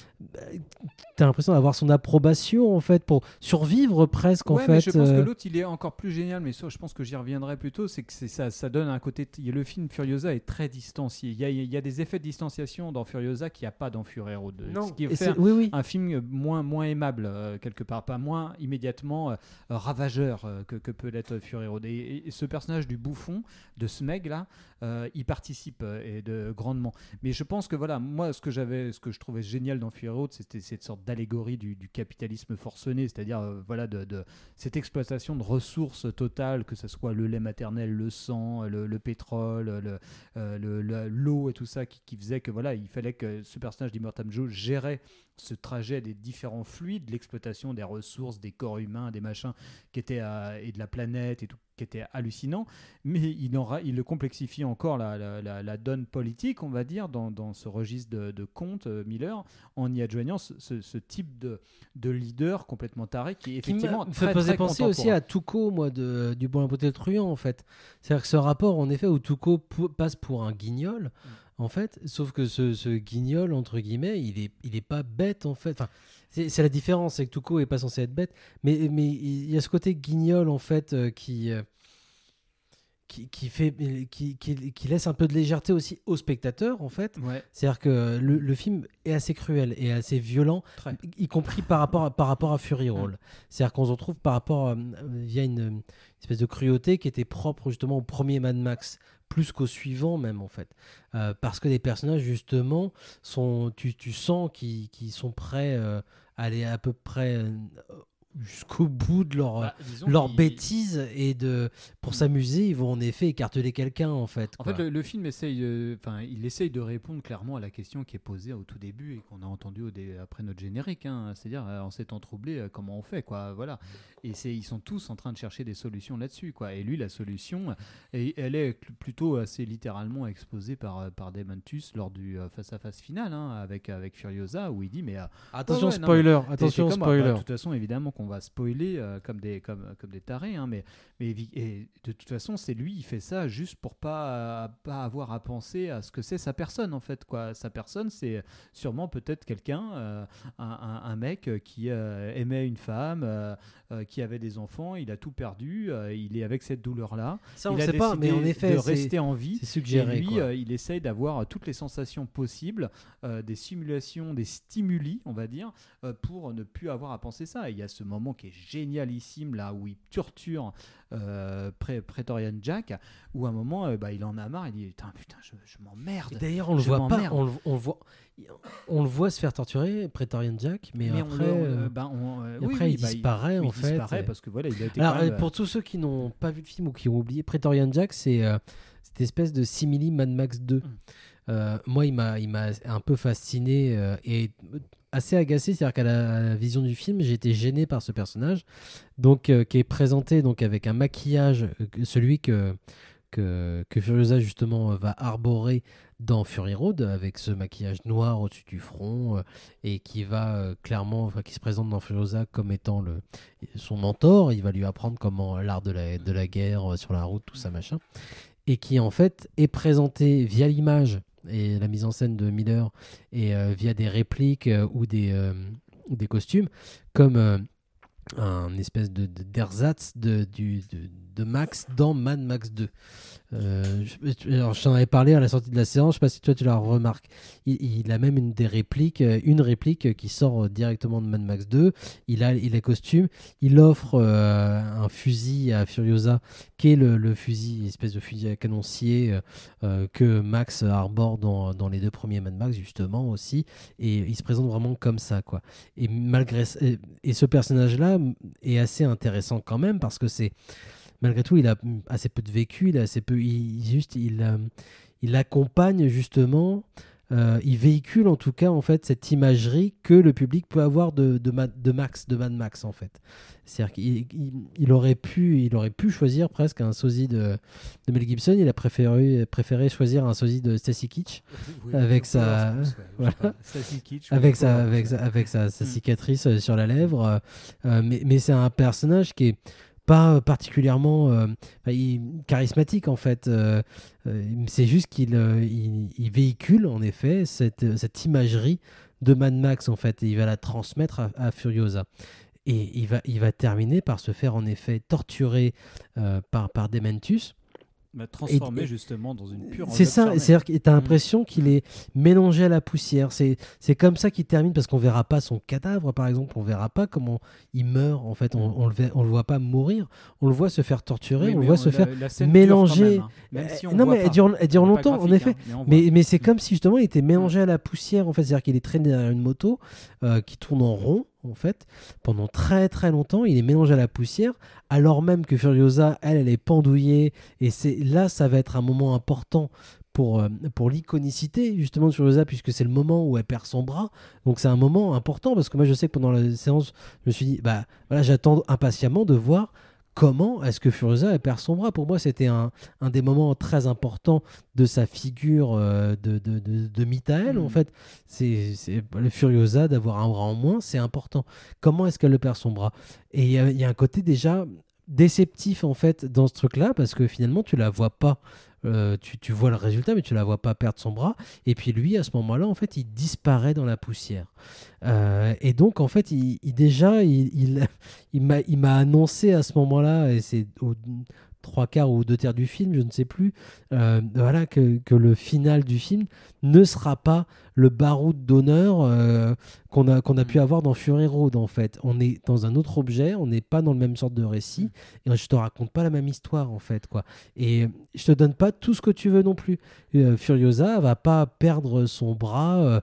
t'as l'impression d'avoir son approbation, en fait, pour survivre presque, en fait. Mais je pense que l'autre, il est encore plus génial, mais ça, je pense que j'y reviendrai plus tôt, c'est que ça donne un côté... Le film Furiosa est très distancié. Il y a des effets de distanciation dans Furiosa qu'il n'y a pas dans Fury Road. Non, ce qui fait un film moins aimable, quelque part, pas moins immédiatement ravageur que peut l'être Fury Road. Et ce personnage du bouffon, de ce mec-là, il participe grandement. Mais je pense que voilà, moi, ce que je trouvais génial dans Fury Road, c'était cette sorte d'allégorie du capitalisme forcené, c'est-à-dire voilà, de cette exploitation de ressources totales, que ce soit le lait maternel, le sang, le pétrole, l'eau et tout ça, qui faisait que voilà, il fallait que ce personnage d'Immortan Joe gérait ce trajet des différents fluides, l'exploitation des ressources, des corps humains, des machins et de la planète et tout, qui était hallucinant, mais il le complexifie encore la donne politique, on va dire, dans ce registre de conte, Miller, en y adjoignant ce type de leader complètement taré qui est effectivement très, très, très penser aussi à Tuco, moi, du Bon, la beauté et le truand, en fait. C'est-à-dire que ce rapport, en effet, où Tuco passe pour un guignol, en fait, sauf que ce guignol, entre guillemets, il est pas bête, en fait. Enfin, c'est la différence, c'est que Tuco est pas censé être bête, mais il y a ce côté guignol, en fait, qui laisse un peu de légèreté aussi au spectateur, en fait. C'est-à-dire que le film est assez cruel et assez violent, y compris par rapport à Fury Road. C'est-à-dire qu'on se retrouve via une espèce de cruauté qui était propre justement au premier Mad Max, plus qu'au suivant même, en fait. Parce que les personnages, justement, tu sens qu'ils sont prêts à aller à peu près... jusqu'au bout de leur bêtise, et pour s'amuser, ils vont en effet écarteler quelqu'un, en fait. En fait, le film essaye de répondre clairement à la question qui est posée au tout début et qu'on a entendue après notre générique, hein, c'est-à-dire en s'étant troublé, comment on fait, quoi, voilà. Et ils sont tous en train de chercher des solutions là-dessus, quoi. Et lui, la solution, elle est plutôt assez littéralement exposée par Demantus lors du face-à-face final, hein, avec Furiosa, où il dit mais attention spoiler, attention spoiler. De toute façon, évidemment qu'on va spoiler comme des tarés, hein, mais de toute façon, c'est lui, il fait ça juste pour pas avoir à penser à ce que c'est sa personne, en fait, quoi. Sa personne, c'est sûrement peut-être quelqu'un, un mec qui aimait une femme, qui avait des enfants, il a tout perdu, il est avec cette douleur-là. Ça, on ne sait pas, mais en effet, de rester en vie. C'est suggéré. Et lui, il essaye d'avoir toutes les sensations possibles, des simulations, des stimuli, on va dire, pour ne plus avoir à penser ça. Et il y a ce moment qui est génialissime, là, où il torture Praetorian Jack, où à un moment, il en a marre, il dit putain, je m'emmerde. Et d'ailleurs, on le voit pas, on le voit se faire torturer, Praetorian Jack, mais après, il disparaît, en fait. Il disparaît parce que voilà, il a été. Alors, pour tous ceux qui n'ont pas vu le film ou qui ont oublié, Praetorian Jack, c'est cette espèce de simili Mad Max 2. Moi, il m'a un peu fasciné et assez agacé, c'est-à-dire qu'à la vision du film, j'ai été gêné par ce personnage, donc qui est présenté donc avec un maquillage, celui que Furiosa justement va arborer dans Fury Road, avec ce maquillage noir au-dessus du front, et qui va clairement, qui se présente dans Furiosa comme étant son mentor. Il va lui apprendre comment l'art de la guerre sur la route, tout ça machin, et qui en fait est présenté via l'image et la mise en scène de Miller, et via des répliques ou des costumes, comme un espèce d'ersatz de Max dans Mad Max 2. Alors, je t'en avais parlé à la sortie de la séance, je sais pas si toi tu la remarques. Il a même une réplique qui sort directement de Mad Max 2. Il est costume, il offre un fusil à Furiosa, qui est le fusil, espèce de fusil à canoncier que Max arbore dans les 2 premiers Mad Max justement aussi, et il se présente vraiment comme ça, quoi. Et malgré et ce personnage-là est assez intéressant quand même, parce que malgré tout, il a assez peu de vécu, il accompagne justement, il véhicule en tout cas en fait cette imagerie que le public peut avoir de Mad Max en fait. C'est-à-dire qu'il aurait pu choisir presque un sosie de Mel Gibson. Il a préféré choisir un sosie de Stacy Keach, avec sa cicatrice sur la lèvre. Mais c'est un personnage qui est pas particulièrement charismatique en fait. C'est juste qu'il véhicule en effet cette imagerie de Mad Max en fait, et il va la transmettre à Furiosa. Et il va terminer par se faire en effet torturer par Dementus. Transformé justement dans une pure... C'est ça, c'est-à-dire que tu as l'impression qu'il est mélangé à la poussière. C'est comme ça qu'il termine, parce qu'on verra pas son cadavre, par exemple. On verra pas comment il meurt, en fait. On le voit pas mourir. On le voit se faire torturer, on le voit se faire mélanger. Même si non, mais elle dure longtemps, en effet. Mais c'est comme si justement il était mélangé à la poussière, en fait. C'est-à-dire qu'il est traîné derrière une moto qui tourne en rond, en fait, pendant très très longtemps. Il est mélangé à la poussière, alors même que Furiosa, elle est pendouillée, et là ça va être un moment important pour l'iconicité justement de Furiosa, puisque c'est le moment où elle perd son bras. Donc c'est un moment important, parce que moi je sais que pendant la séance je me suis dit, bah voilà, j'attends impatiemment de voir comment est-ce que Furiosa elle perd son bras. Pour moi, c'était un des moments très importants de sa figure de Mikael. En fait, c'est le Furiosa, d'avoir un bras en moins, c'est important. Comment est-ce qu'elle le perd son bras? Et il y a un côté déjà déceptif en fait dans ce truc-là, parce que finalement, tu la vois pas. Tu vois le résultat, mais tu la vois pas perdre son bras. Et puis lui, à ce moment-là, en fait, il disparaît dans la poussière. Et donc, en fait, il m'a annoncé à ce moment-là, et c'est aux 3/4 ou 2/3 du film, je ne sais plus, voilà, que le final du film ne sera pas le baroud d'honneur qu'on a pu avoir dans Fury Road, en fait. On est dans un autre objet, on n'est pas dans le même sorte de récit, et je te raconte pas la même histoire, en fait, quoi. Et je te donne pas tout ce que tu veux non plus. Furiosa va pas perdre son bras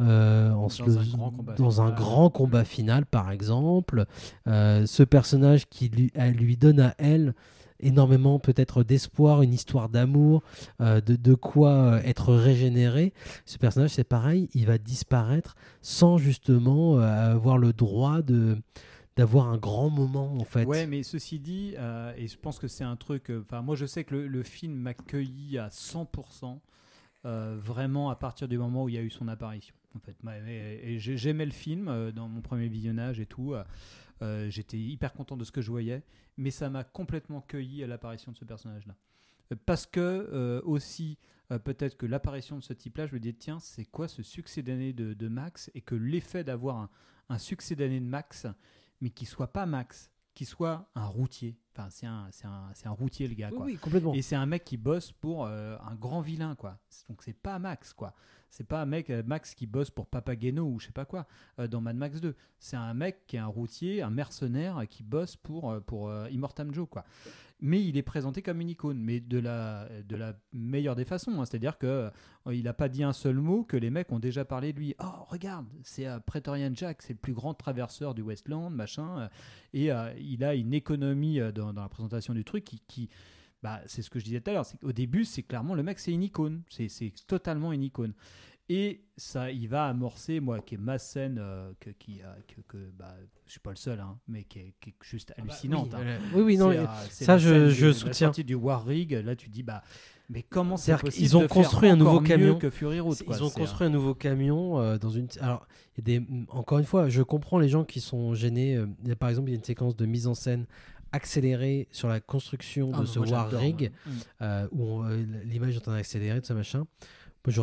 dans un grand combat final, par exemple. Ce personnage qui lui donne à elle énormément peut-être d'espoir, une histoire d'amour, de quoi être régénéré. Ce personnage, c'est pareil, il va disparaître sans justement avoir le droit d'avoir un grand moment, en fait. Ouais, mais ceci dit, et je pense que c'est un truc... moi, je sais que le film m'a accueilli à 100%, vraiment à partir du moment où il y a eu son apparition. En fait, et j'aimais le film dans mon premier visionnage et tout. J'étais hyper content de ce que je voyais, mais ça m'a complètement cueilli à l'apparition de ce personnage-là. Parce que aussi, peut-être que l'apparition de ce type-là, je me dis, tiens, c'est quoi ce succès d'année de Max, et que l'effet d'avoir un succès d'année de Max, mais qui soit pas Max, qui soit un routier. Enfin, c'est un routier, le gars, quoi. Oui, complètement. Et c'est un mec qui bosse pour un grand vilain, quoi. Donc c'est pas Max, quoi. C'est pas un mec, Max, qui bosse pour Papageno ou je sais pas quoi dans Mad Max 2. C'est un mec qui est un routier, un mercenaire qui bosse pour Immortan Joe, quoi. Mais il est présenté comme une icône, mais de la meilleure des façons, hein. C'est-à-dire que il n'a pas dit un seul mot, que les mecs ont déjà parlé de lui. Oh, regarde, c'est Praetorian Jack, c'est le plus grand traverseur du Westland, machin. Et il a une économie dans la présentation du truc qui c'est ce que je disais tout à l'heure. Au début, c'est clairement le mec, c'est une icône. C'est totalement une icône. Et ça, il va amorcer, moi, qui est ma scène, je suis pas le seul, hein, mais qui est juste hallucinante. Oui, non, ça, je soutiens. La sortie du War Rig, là, tu te dis, mais comment c'est possible? Ils ont construit un nouveau camion que Fury Road, quoi. Ils ont construit un nouveau camion dans une. Alors, encore une fois, je comprends les gens qui sont gênés. Par exemple, il y a une séquence de mise en scène accélérée sur la construction de ce War Rig, où l'image est en train d'accélérer, tout ça, machin. Moi, j'aurais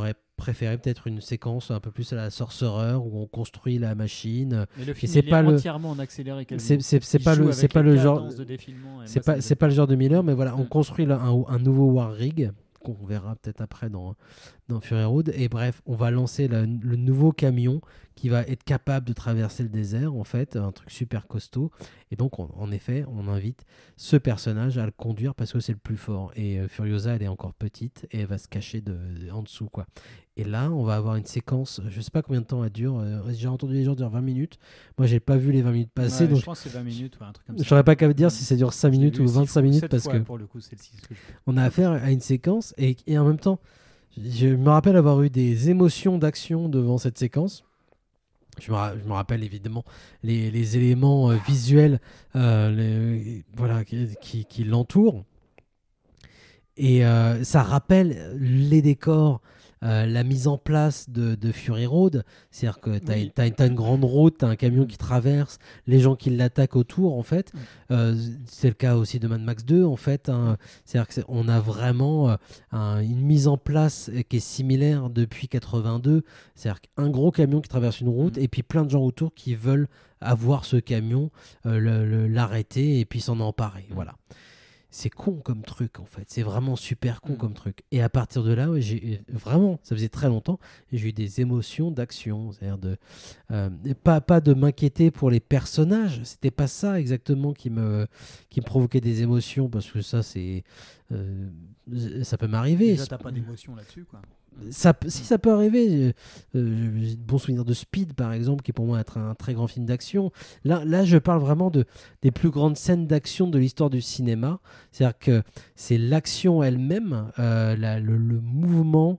préféré peut-être une séquence un peu plus à la Sorcerer où on construit la machine. Mais le film c'est il pas est le- entièrement en accéléré. quasiment. c'est Il pas joue le avec c'est pas les le genre cadences de défilement, et c'est moi, pas c'est pas le genre de Miller, mais voilà, on Mm. construit là un nouveau War Rig qu'on verra peut-être après dans Fury Road. Et bref, on va lancer le nouveau camion qui va être capable de traverser le désert, en fait, un truc super costaud. Et donc, en effet, on invite ce personnage à le conduire parce que c'est le plus fort. Et Furiosa, elle est encore petite et elle va se cacher en dessous, quoi. Et là, on va avoir une séquence, je sais pas combien de temps elle dure. J'ai entendu les gens dire 20 minutes. Moi, j'ai pas vu les 20 minutes passer, Ouais, donc je pense que c'est 20 minutes ou un truc comme ça. je saurais pas qu'à dire si ça dure 5 Je l'ai minutes vu ou six 25 fois- minutes sept parce fois, que pour le coup, c'est le 6 que je- on a affaire à une séquence et en même temps, je me rappelle avoir eu des émotions d'action devant cette séquence. Je me rappelle évidemment les éléments visuels voilà, qui l'entourent. Et ça rappelle les décors, la mise en place de Fury Road. C'est-à-dire que tu Oui. as une grande route, tu as un camion qui traverse, les gens qui l'attaquent autour, en fait. C'est le cas aussi de Mad Max 2, en fait. Hein. C'est-à-dire qu'on a vraiment une mise en place qui est similaire depuis 82. C'est-à-dire qu'un gros camion qui traverse une route et puis plein de gens autour qui veulent avoir ce camion, l'arrêter et puis s'en emparer. Voilà. C'est con comme truc, en fait. C'est vraiment super con comme truc. Et à partir de là, ouais, vraiment, ça faisait très longtemps, j'ai eu des émotions d'action. C'est-à-dire pas de m'inquiéter pour les personnages. C'était pas ça exactement qui me provoquait des émotions, parce que ça, ça peut m'arriver. Déjà, t'as pas d'émotion là-dessus, quoi. Si ça peut arriver, j'ai de bons souvenirs de Speed par exemple, qui pour moi est un très grand film d'action. Là, je parle vraiment des plus grandes scènes d'action de l'histoire du cinéma. C'est-à-dire que c'est l'action elle-même, le mouvement,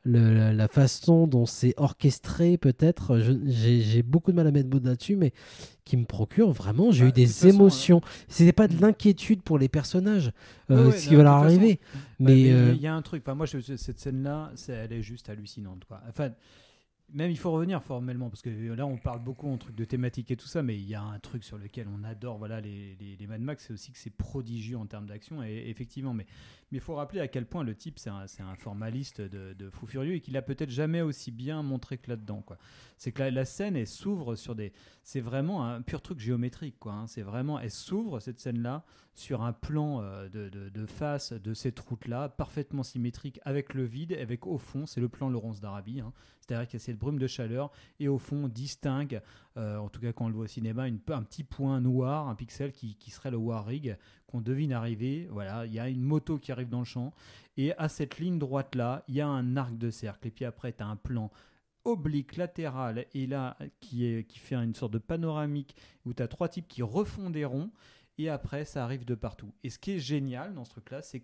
la façon dont c'est orchestré peut-être. J'ai beaucoup de mal à mettre mots là-dessus, mais qui me procure vraiment, j'ai eu des émotions. C'était pas de l'inquiétude pour les personnages, ce qui va leur arriver. Mais il y a un truc, enfin, moi cette scène-là, elle est juste hallucinante, quoi. Enfin, même il faut revenir formellement, parce que là on parle beaucoup en truc de thématique et tout ça, mais il y a un truc sur lequel on adore, voilà, les Mad Max, c'est aussi que c'est prodigieux en termes d'action, et effectivement, mais il faut rappeler à quel point le type c'est un formaliste de fou furieux, et qu'il a peut-être jamais aussi bien montré que là-dedans, quoi. C'est que la scène, elle s'ouvre sur c'est vraiment un pur truc géométrique, quoi, hein. C'est vraiment, elle s'ouvre, cette scène-là, sur un plan de face de cette route-là, parfaitement symétrique, avec le vide, avec au fond, c'est le plan Laurence d'Arabie, hein. C'est-à-dire qu'il y a cette brume de chaleur, et au fond, on distingue, en tout cas quand on le voit au cinéma, un petit point noir, un pixel qui serait le War Rig, qu'on devine arriver. Voilà, il y a une moto qui arrive dans le champ, et à cette ligne droite-là, il y a un arc de cercle, et puis après, tu as un plan oblique, latéral, et là, qui fait une sorte de panoramique, où tu as 3 types qui refont des ronds, et après, ça arrive de partout. Et ce qui est génial dans ce truc-là, c'est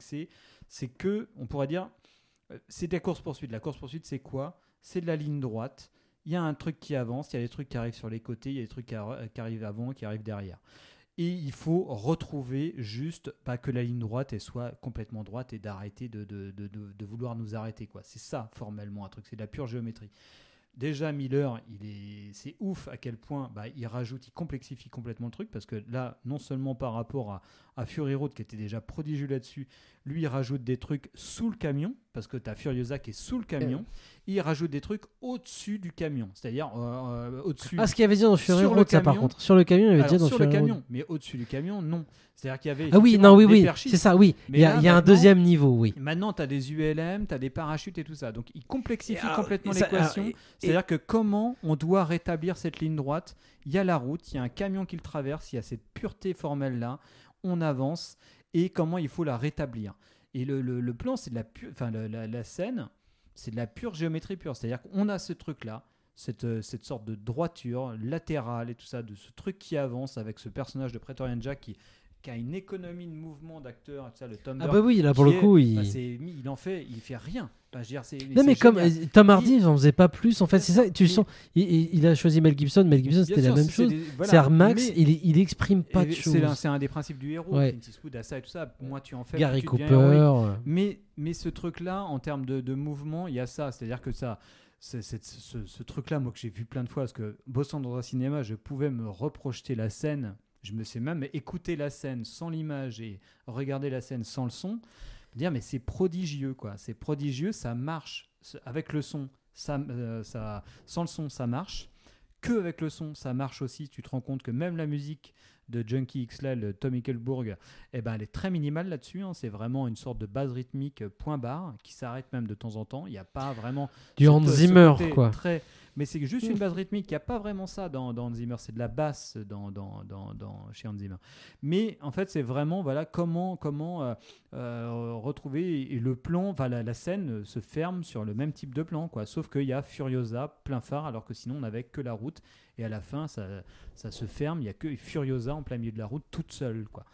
que, on pourrait dire, c'est de la course-poursuite. La course-poursuite, c'est quoi ? C'est de la ligne droite. Il y a un truc qui avance, il y a des trucs qui arrivent sur les côtés, il y a des trucs qui arrivent avant, qui arrivent derrière. Et il faut retrouver juste pas que la ligne droite elle soit complètement droite et d'arrêter de vouloir nous arrêter, quoi. C'est ça formellement un truc, c'est de la pure géométrie. Déjà Miller, c'est ouf à quel point il complexifie complètement le truc, parce que là, non seulement par rapport à Fury Road qui était déjà prodigieux là-dessus, lui il rajoute des trucs sous le camion, parce que t'as Furiosa qui est sous le camion, il rajoute des trucs au-dessus du camion, c'est-à-dire au-dessus. ce qu'il y avait dit dans Fury Road, ça par camion, contre. Sur le camion, il y avait dit dans sur Fury le Road. camion, mais au-dessus du camion, non. C'est-à-dire qu'il y avait. Ah oui, non, oui, c'est ça, oui. Mais il y a un maintenant, deuxième niveau, oui. Maintenant, tu as des ULM, tu as des parachutes et tout ça. Donc, il complexifie complètement ça, l'équation. C'est-à-dire que comment on doit rétablir cette ligne droite ? Il y a la route, il y a un camion qui le traverse, il y a cette pureté formelle-là, on avance, et comment il faut la rétablir. Et le plan, c'est de la scène, c'est de la pure géométrie pure. C'est-à-dire qu'on a ce truc-là, cette sorte de droiture latérale et tout ça, de ce truc qui avance avec ce personnage de Praetorian Jack qui a une économie de mouvement d'acteur, et tout ça, le Tom Burke. Ah bah oui, là pour le coup, il fait rien. Enfin, je veux dire, non mais comme génial. Tom Hardy, il en faisait pas plus en fait. C'est ça, tu sens. Il a choisi Mel Gibson. Mel Gibson, c'était la même chose. C'est Max, il exprime pas de choses. C'est un des principes du héros. Ouais. Clint Eastwood a ça et tout ça. Moi, tu en fais. Gary plus tu deviens Cooper. héroïque. Mais ce truc-là, en termes de mouvement, il y a ça. C'est-à-dire que ça. Ce truc-là, moi que j'ai vu plein de fois, parce que bossant dans un cinéma, je pouvais me reprojeter la scène. Je me sais même écouter la scène sans l'image et regarder la scène sans le son. Dire mais c'est prodigieux, quoi. C'est prodigieux, ça marche avec le son. sans le son, ça marche. Que avec le son, ça marche aussi. Tu te rends compte que même la musique de Junkie XL, Tom Hickelbourg, elle est très minimale là-dessus. C'est vraiment une sorte de base rythmique point barre qui s'arrête même de temps en temps. Il n'y a pas vraiment du Hans Zimmer, quoi. Mais c'est juste une base rythmique. Il n'y a pas vraiment ça dans Hans Zimmer. C'est de la basse chez Hans Zimmer. Mais en fait, c'est vraiment comment retrouver. Et le plan, la scène se ferme sur le même type de plan, quoi. Sauf qu'il y a Furiosa plein phare, alors que sinon on n'avait que la route. Et à la fin, ça se ferme. Il n'y a que Furiosa en plein milieu de la route, toute seule, quoi.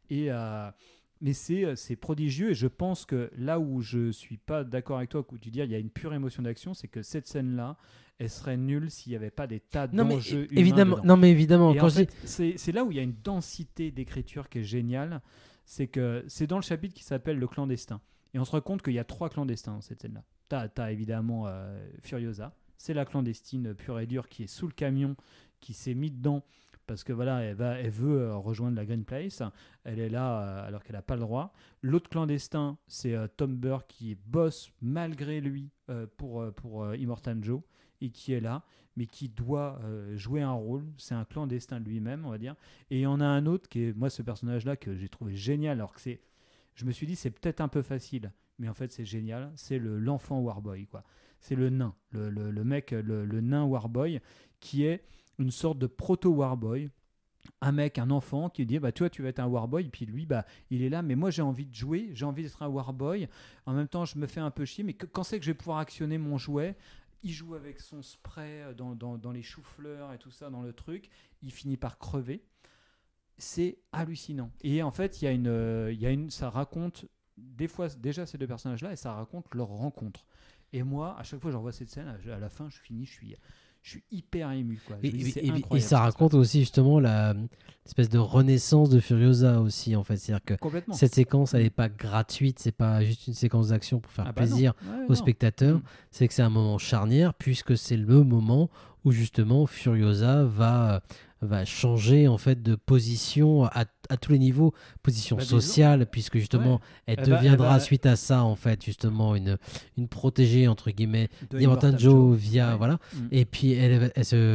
Mais c'est prodigieux, et je pense que là où je suis pas d'accord avec toi, où tu dis il y a une pure émotion d'action, c'est que cette scène-là, elle serait nulle s'il n'y avait pas des tas d'enjeux humains évidemment, dedans. non mais évidemment, et en fait, c'est là où il y a une densité d'écriture qui est géniale. C'est que c'est dans le chapitre qui s'appelle Le clandestin, et on se rend compte qu'il y a 3 clandestins dans cette scène-là. T'as évidemment Furiosa, c'est la clandestine pure et dure qui est sous le camion, qui s'est mis dedans parce que voilà, elle veut rejoindre la Green Place. Elle est là alors qu'elle n'a pas le droit. L'autre clandestin, c'est Tom Burke qui bosse malgré lui pour Immortan Joe, et qui est là, mais qui doit jouer un rôle. C'est un clandestin lui-même, on va dire. Et il y en a un autre qui est, moi, ce personnage-là que j'ai trouvé génial, alors que je me suis dit c'est peut-être un peu facile, mais en fait c'est génial. C'est l'enfant Warboy, quoi. C'est le nain, le mec, le nain Warboy, qui est une sorte de proto-Warboy, un mec, un enfant qui dit toi tu vas être un Warboy, et puis lui il est là, mais moi j'ai envie de jouer, j'ai envie d'être un Warboy, en même temps je me fais un peu chier, mais quand c'est que je vais pouvoir actionner mon jouet? Il joue avec son spray dans les choux-fleurs et tout ça, dans le truc, il finit par crever. C'est hallucinant. Et en fait ça raconte des fois déjà ces deux personnages là, et ça raconte leur rencontre. Et moi à chaque fois que je revois cette scène, à la fin je suis hyper ému, quoi. Et ça raconte aussi justement l'espèce de renaissance de Furiosa aussi, en fait. C'est-à-dire que cette séquence, elle n'est pas gratuite, c'est pas juste une séquence d'action pour faire plaisir aux spectateurs. C'est que c'est un moment charnière, puisque c'est le moment où justement Furiosa va changer en fait de position à tous les niveaux, position sociale, puisque justement elle deviendra suite à ça en fait justement une protégée entre guillemets d'Immortan Joe via voilà. Et puis elle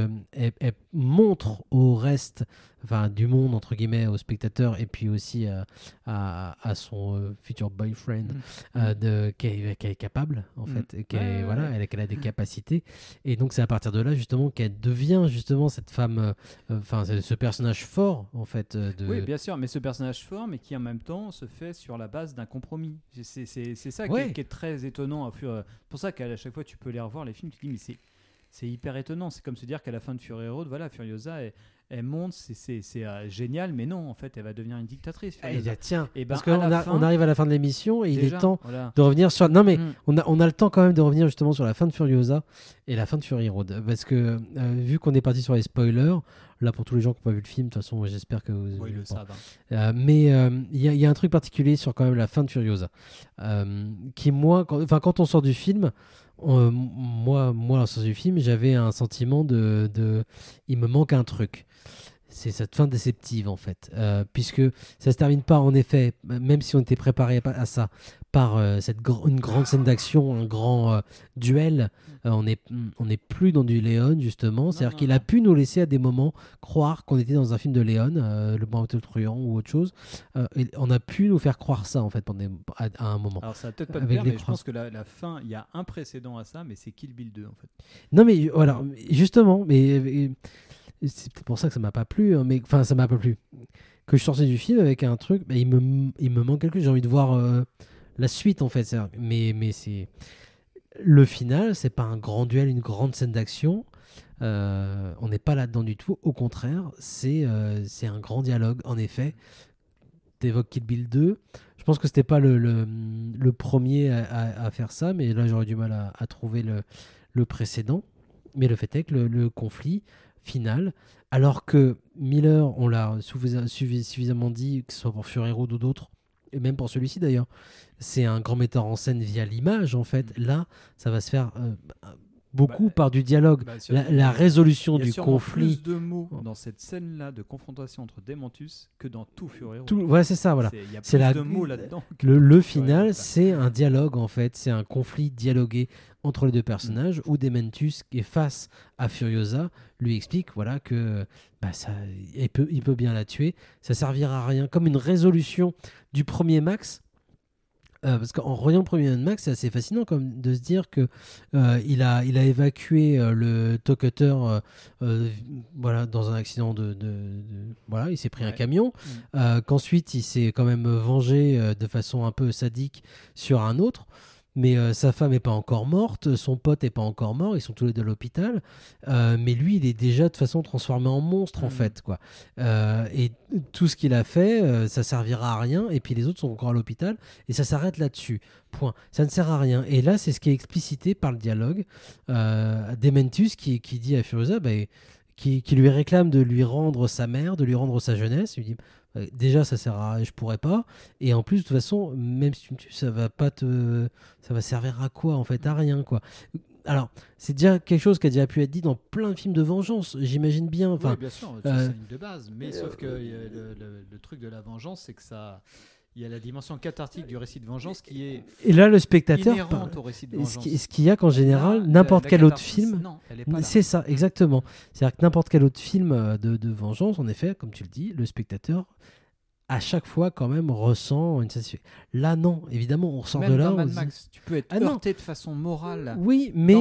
montre au reste du monde entre guillemets aux spectateurs, et puis aussi à son futur boyfriend qu'elle est capable en fait, qu'elle a des capacités, et donc c'est à partir de là justement qu'elle devient justement cette femme, ce personnage fort en fait oui bien sûr, mais ce personnage fort, mais qui en même temps se fait sur la base d'un compromis. C'est ça qui est très étonnant. C'est pour ça qu'à chaque fois tu peux les revoir les films, tu te dis mais c'est hyper étonnant. C'est comme se dire qu'à la fin de Fury Road, voilà, Furiosa elle monte, c'est génial, mais non, en fait, elle va devenir une dictatrice. Tiens, parce qu'on arrive à la fin de l'émission, et il est temps de revenir sur... Non, mais on a le temps quand même de revenir justement sur la fin de Furiosa et la fin de Fury Road. Parce que, vu qu'on est parti sur les spoilers, là, pour tous les gens qui n'ont pas vu le film, de toute façon, j'espère que vous... ils le savent. Mais il y a un truc particulier sur quand même la fin de Furiosa. Qui, moi, quand on sort du film... moi, en sortant du film, j'avais un sentiment il me manque un truc. C'est cette fin déceptive en fait, puisque ça se termine pas en effet, même si on était préparé à ça, par une grande scène d'action, un grand duel. On n'est plus dans du Léon justement, c'est-à-dire qu'il a pu nous laisser à des moments croire qu'on était dans un film de Léon, Le Bon Hôtel Truand ou autre chose. On a pu nous faire croire ça en fait à un moment. Alors ça va peut-être pas te plaire, mais je pense que la fin, il y a un précédent à ça, mais c'est Kill Bill 2 en fait. Non mais voilà, justement, mais c'est peut-être pour ça que ça m'a pas plu, hein, mais enfin ça m'a pas plu. Que je sortais du film avec un truc, il me manque quelque chose. J'ai envie de voir la suite en fait. Mais c'est le final, c'est pas un grand duel, une grande scène d'action. On n'est pas là-dedans du tout. Au contraire, c'est un grand dialogue. En effet, t'évoques Kill Bill 2. Je pense que c'était pas le premier à faire ça, mais là j'aurais du mal à trouver le précédent. Mais le fait est que le conflit final, alors que Miller, on l'a suffisamment dit, que ce soit pour Fury Road ou d'autres, et même pour celui-ci d'ailleurs, c'est un grand metteur en scène via l'image en fait. Là, ça va se faire beaucoup par du dialogue. La résolution il y a du sûrement conflit. plus de mots dans cette scène-là de confrontation entre Dementus que dans tout Fury Road. Ouais, c'est ça, voilà. Il y a C'est plus de mots là-dedans. Le final, c'est un dialogue, en fait. C'est un conflit dialogué entre les deux personnages où Dementus, qui est face à Furiosa, lui explique voilà, que il peut bien la tuer. Ça servira à rien. Comme une résolution du premier Max. Parce qu'en voyant le premier Mad Max, c'est assez fascinant comme de se dire que il a évacué le Tocutter voilà, dans un accident voilà, il s'est pris un camion, qu'ensuite il s'est quand même vengé de façon un peu sadique sur un autre. Mais sa femme n'est pas encore morte, son pote n'est pas encore mort, ils sont tous les deux à l'hôpital. Mais lui, il est déjà de façon transformé en monstre, en fait, quoi. Et tout ce qu'il a fait, ça servira à rien. Et puis les autres sont encore à l'hôpital. Et ça s'arrête là-dessus. Point. Ça ne sert à rien. Et là, c'est ce qui est explicité par le dialogue. Dementus qui dit à Furiosa, qui lui réclame de lui rendre sa mère, de lui rendre sa jeunesse. Il lui dit... Déjà, ça sert à... je pourrais pas. Et en plus, de toute façon, même si tu me tues, ça va servir à quoi, en fait? À rien, quoi. Alors, c'est déjà quelque chose qui a déjà pu être dit dans plein de films de vengeance, j'imagine bien. Enfin, oui, bien sûr, c'est une ligne de base. Mais sauf que le truc de la vengeance, c'est que ça... Il y a la dimension cathartique du récit de vengeance qui est et là, le spectateur, inhérente au récit de vengeance. Ce qu'il y a qu'en général, n'importe quel autre film, non, elle est pas là. C'est ça, exactement. C'est-à-dire que n'importe quel autre film de vengeance, en effet, comme tu le dis, le spectateur, à chaque fois, quand même, ressent une satisfaction. Là, non, évidemment, on ressort Même de là. Dans Mad Max, tu peux être heurté de façon morale. Oui, mais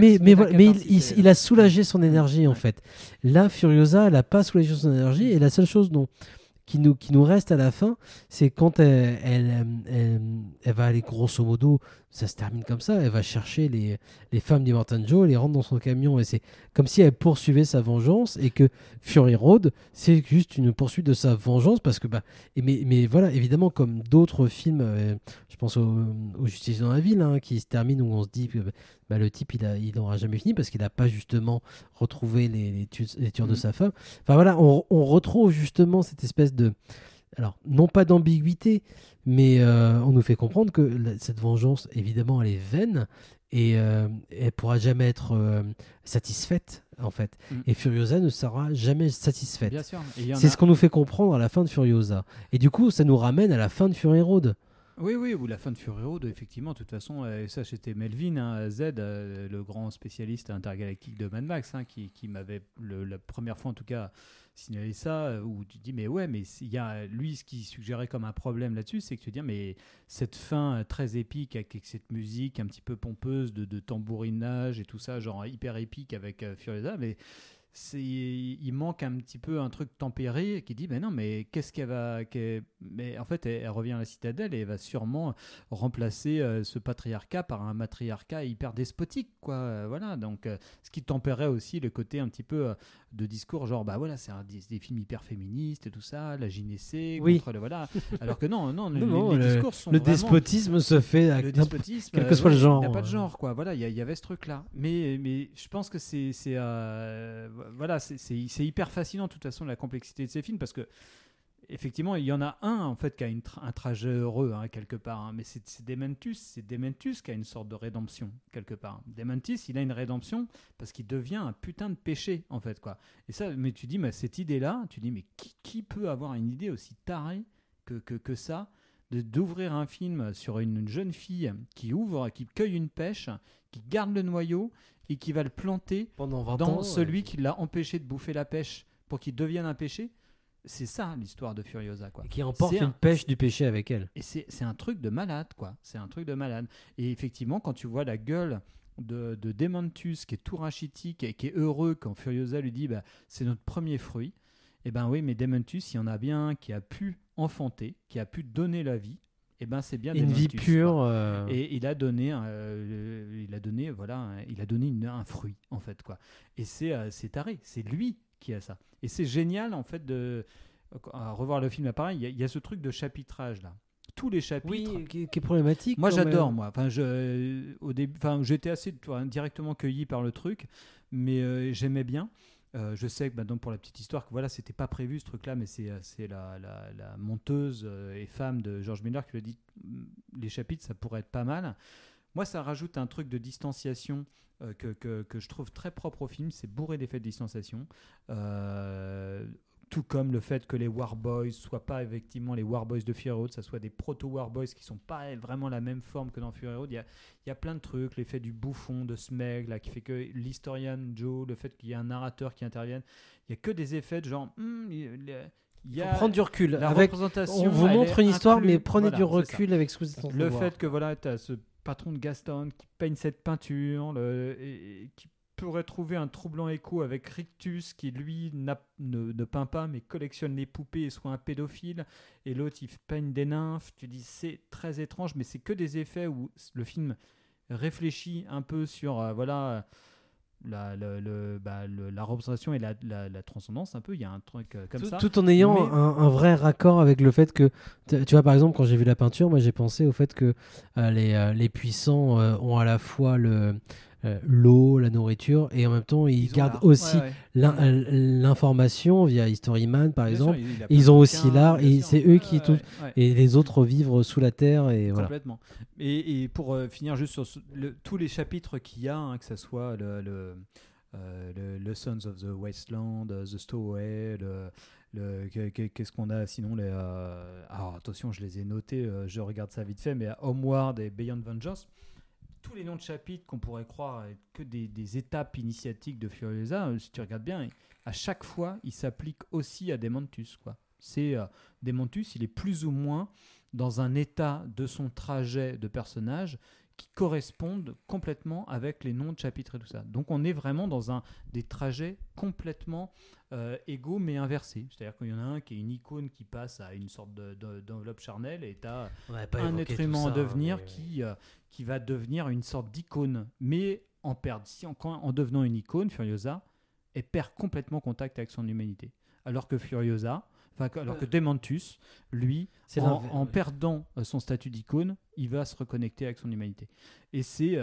il a soulagé son énergie, en fait. Là, Furiosa, elle n'a pas soulagé son énergie, et la seule chose qui nous reste à la fin, c'est quand elle va aller grosso modo, ça se termine comme ça, elle va chercher les femmes d'Immortan Joe, elle les rentre dans son camion, et c'est comme si elle poursuivait sa vengeance, et que Fury Road, c'est juste une poursuite de sa vengeance, parce que mais voilà, évidemment, comme d'autres films, je pense au Justice dans la ville, hein, qui se termine où on se dit que le type il n'aura jamais fini parce qu'il n'a pas justement retrouvé les tueurs de sa femme. Enfin voilà, on retrouve justement cette espèce de, alors non pas d'ambiguïté, mais on nous fait comprendre que cette vengeance, évidemment, elle est vaine et elle pourra jamais être satisfaite, en fait. Et Furiosa ne sera jamais satisfaite. Bien sûr. C'est ce qu'on nous fait comprendre à la fin de Furiosa. Et du coup, ça nous ramène à la fin de Fury Road. Oui, ou la fin de Fury Road, effectivement, de toute façon, ça c'était Melvin, hein, Z, le grand spécialiste intergalactique de Mad Max, hein, qui m'avait la première fois en tout cas signalé ça, où tu te dis, mais ouais, mais il y a lui, ce qui suggérait comme un problème là-dessus, c'est que tu te dis, mais cette fin très épique avec cette musique un petit peu pompeuse de tambourinage et tout ça, genre hyper épique avec Furiosa, mais il manque un petit peu un truc tempéré qui dit non, mais qu'est-ce mais en fait elle revient à la citadelle et elle va sûrement remplacer ce patriarcat par un matriarcat hyper despotique, quoi. Voilà, donc ce qui tempérait aussi le côté un petit peu de discours genre voilà, c'est des films hyper féministes et tout ça, la gynécée contre voilà, alors que non, les discours sont le vraiment... despotisme se fait à quel que soit le genre. Il n'y a pas de genre, quoi. Voilà, il y avait ce truc là, mais je pense que c'est voilà, c'est hyper fascinant de toute façon la complexité de ces films, parce que effectivement il y en a un en fait qui a un trajet heureux, hein, quelque part, hein, mais c'est Dementus qui a une sorte de rédemption quelque part. Dementus, il a une rédemption parce qu'il devient un putain de péché, en fait, quoi. Et ça, mais tu dis, mais cette idée là, tu dis, mais qui peut avoir une idée aussi tarée que ça, d'ouvrir un film sur une jeune fille qui cueille une pêche, qui garde le noyau et qui va le planter pendant 20 dans ans, celui qui l'a empêché de bouffer la pêche pour qu'il devienne un péché. C'est ça l'histoire de Furiosa, quoi. Et qui emporte une pêche du péché avec elle. Et c'est un truc de malade, quoi. C'est un truc de malade. Et effectivement, quand tu vois la gueule de Dementus qui est tout rachitique et qui est heureux quand Furiosa lui dit c'est notre premier fruit, et oui, mais Dementus, il y en a bien qui a pu enfanter, qui a pu donner la vie. C'est bien une vie pure, et il a donné un fruit, en fait, quoi. Et c'est taré, c'est lui qui a ça. Et c'est génial, en fait, à revoir le film, pareil, il y a ce truc de chapitrage là. Tous les chapitres, qui est problématique. Moi, j'adore, moi. Enfin, au début, j'étais assez directement cueilli par le truc, mais j'aimais bien. Je sais que donc pour la petite histoire, que voilà, c'était pas prévu ce truc-là, mais c'est la monteuse et femme de George Miller qui lui a dit les chapitres, ça pourrait être pas mal. Moi, ça rajoute un truc de distanciation que je trouve très propre au film. C'est bourré d'effets de distanciation. Tout comme le fait que les Warboys soient pas effectivement les Warboys de Fury Road, ça soit des proto-Warboys qui sont pas vraiment la même forme que dans Fury Road. Il y a plein de trucs, l'effet du bouffon de Smeg, là, qui fait que l'historian Joe, le fait qu'il y ait un narrateur qui intervienne, il y a que des effets de genre... Il faut prendre du recul. On vous montre une histoire, inclue, mais prenez voilà, du recul avec ce que vous êtes en train de le voir. fait que voilà, tu as ce patron de Gaston qui peigne cette peinture et qui pourrait trouver un troublant écho avec Rictus qui lui ne peint pas mais collectionne les poupées et soit un pédophile, et l'autre il peigne des nymphes. Tu dis c'est très étrange, mais c'est que des effets où le film réfléchit un peu sur voilà la représentation et la transcendance un peu. Il y a un truc comme ça tout en ayant un vrai raccord avec le fait que tu vois, par exemple, quand j'ai vu la peinture, moi j'ai pensé au fait que les puissants ont à la fois l'eau, la nourriture, et en même temps ils gardent aussi l'information via Historyman par exemple. Sûr, ils ont aussi l'art, et sûr. c'est eux qui et les autres vivent sous la terre, et voilà. Complètement. Et pour finir juste sur tous les chapitres qu'il y a, que ce soit le Sons of the Wasteland, The Stowaway, qu'est-ce qu'on a sinon alors attention, je les ai notés, je regarde ça vite fait, mais Homeward et Beyond Vengeance, tous les noms de chapitres qu'on pourrait croire être que des étapes initiatiques de Furiosa, si tu regardes bien, à chaque fois, il s'applique aussi à Dementus, quoi. C'est Dementus, il est plus ou moins dans un état de son trajet de personnage qui correspondent complètement avec les noms de chapitres et tout ça. Donc on est vraiment dans des trajets complètement égaux mais inversés. C'est-à-dire qu'il y en a un qui est une icône qui passe à une sorte d'enveloppe charnelle, et tu as un être humain en devenir qui va devenir une sorte d'icône, mais en devenant une icône, Furiosa, elle perd complètement contact avec son humanité. Alors que Dementus, lui, en perdant son statut d'icône, il va se reconnecter avec son humanité. Et c'est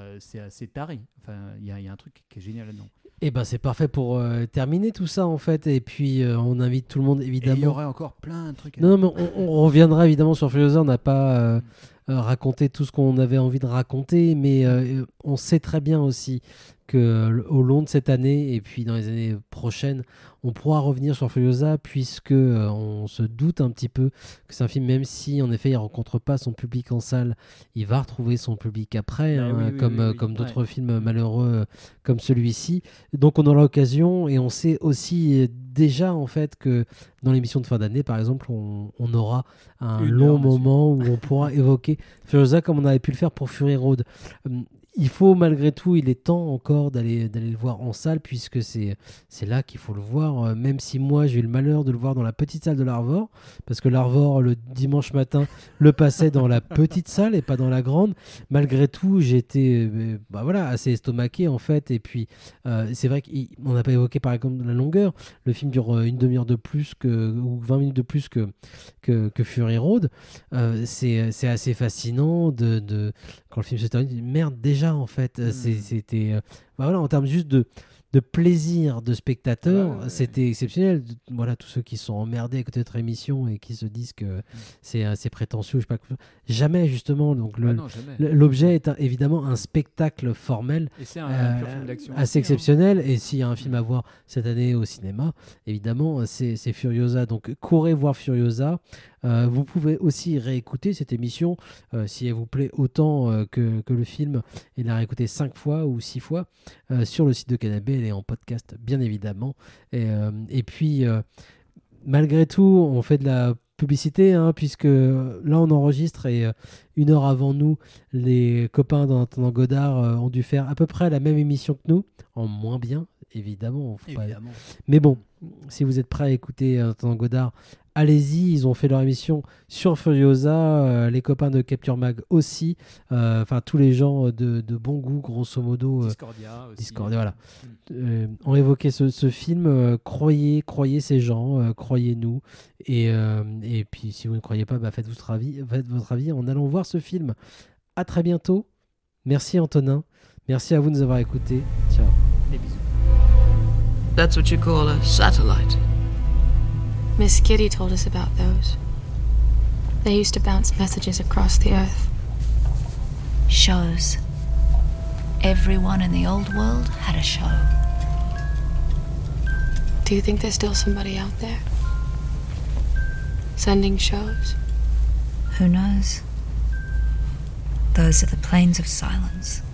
assez taré. Enfin, il y a un truc qui est génial là-dedans. Et ben c'est parfait pour terminer tout ça en fait. Et puis on invite tout le monde évidemment. Et il y aurait encore plein de trucs. Non, mais on reviendra évidemment sur Furiosa. On n'a pas raconté tout ce qu'on avait envie de raconter, mais on sait très bien aussi que au long de cette année et puis dans les années prochaines, on pourra revenir sur Furiosa, puisque on se doute un petit peu que c'est un film, même si en effet il rencontre pas son public en salle, il va retrouver son public après, comme d'autres films malheureux comme celui-ci. Donc on aura l'occasion, et on sait aussi déjà en fait que dans l'émission de fin d'année par exemple, on aura un long moment où on pourra évoquer Furiosa comme on avait pu le faire pour Fury Road. Il faut malgré tout, il est temps encore d'aller le voir en salle, puisque c'est là qu'il faut le voir, même si moi j'ai eu le malheur de le voir dans la petite salle de l'Arvor, parce que l'Arvor le dimanche matin le passait dans la petite salle et pas dans la grande. Malgré tout, j'étais assez estomaqué en fait, et puis c'est vrai qu'on n'a pas évoqué par exemple la longueur. Le film dure une demi-heure de plus ou 20 minutes de plus que Fury Road. C'est assez fascinant quand le film se termine, merde déjà en fait. C'était en termes juste de plaisir de spectateur, c'était exceptionnel. Voilà, tous ceux qui sont emmerdés à côté de notre émission et qui se disent que c'est prétentieux, je sais pas, jamais justement. Donc l'objet est évidemment un spectacle formel, et c'est un pur film d'action assez exceptionnel. Et s'il y a un film à voir cette année au cinéma, évidemment c'est Furiosa. Donc courez voir Furiosa. Vous pouvez aussi réécouter cette émission si elle vous plaît autant que le film, et la réécouter 5 fois ou 6 fois sur le site de Canal B. Elle est en podcast bien évidemment, et puis malgré tout on fait de la publicité, puisque là on enregistre, et une heure avant nous les copains dans Godard ont dû faire à peu près la même émission que nous, en moins bien évidemment. Mais bon, si vous êtes prêts à écouter dans Godard, allez-y, ils ont fait leur émission sur Furiosa, les copains de Capture Mag aussi, tous les gens de bon goût, grosso modo. Discordia aussi. Voilà. On évoquait ce film, croyez ces gens, croyez-nous, et puis si vous ne croyez pas, faites votre avis en allant voir ce film. À très bientôt. Merci Antonin, merci à vous de nous avoir écoutés. Ciao. Des bisous. That's what you call a satellite. Miss Kitty told us about those. They used to bounce messages across the earth. Shows. Everyone in the old world had a show. Do you think there's still somebody out there? Sending shows? Who knows? Those are the plains of silence.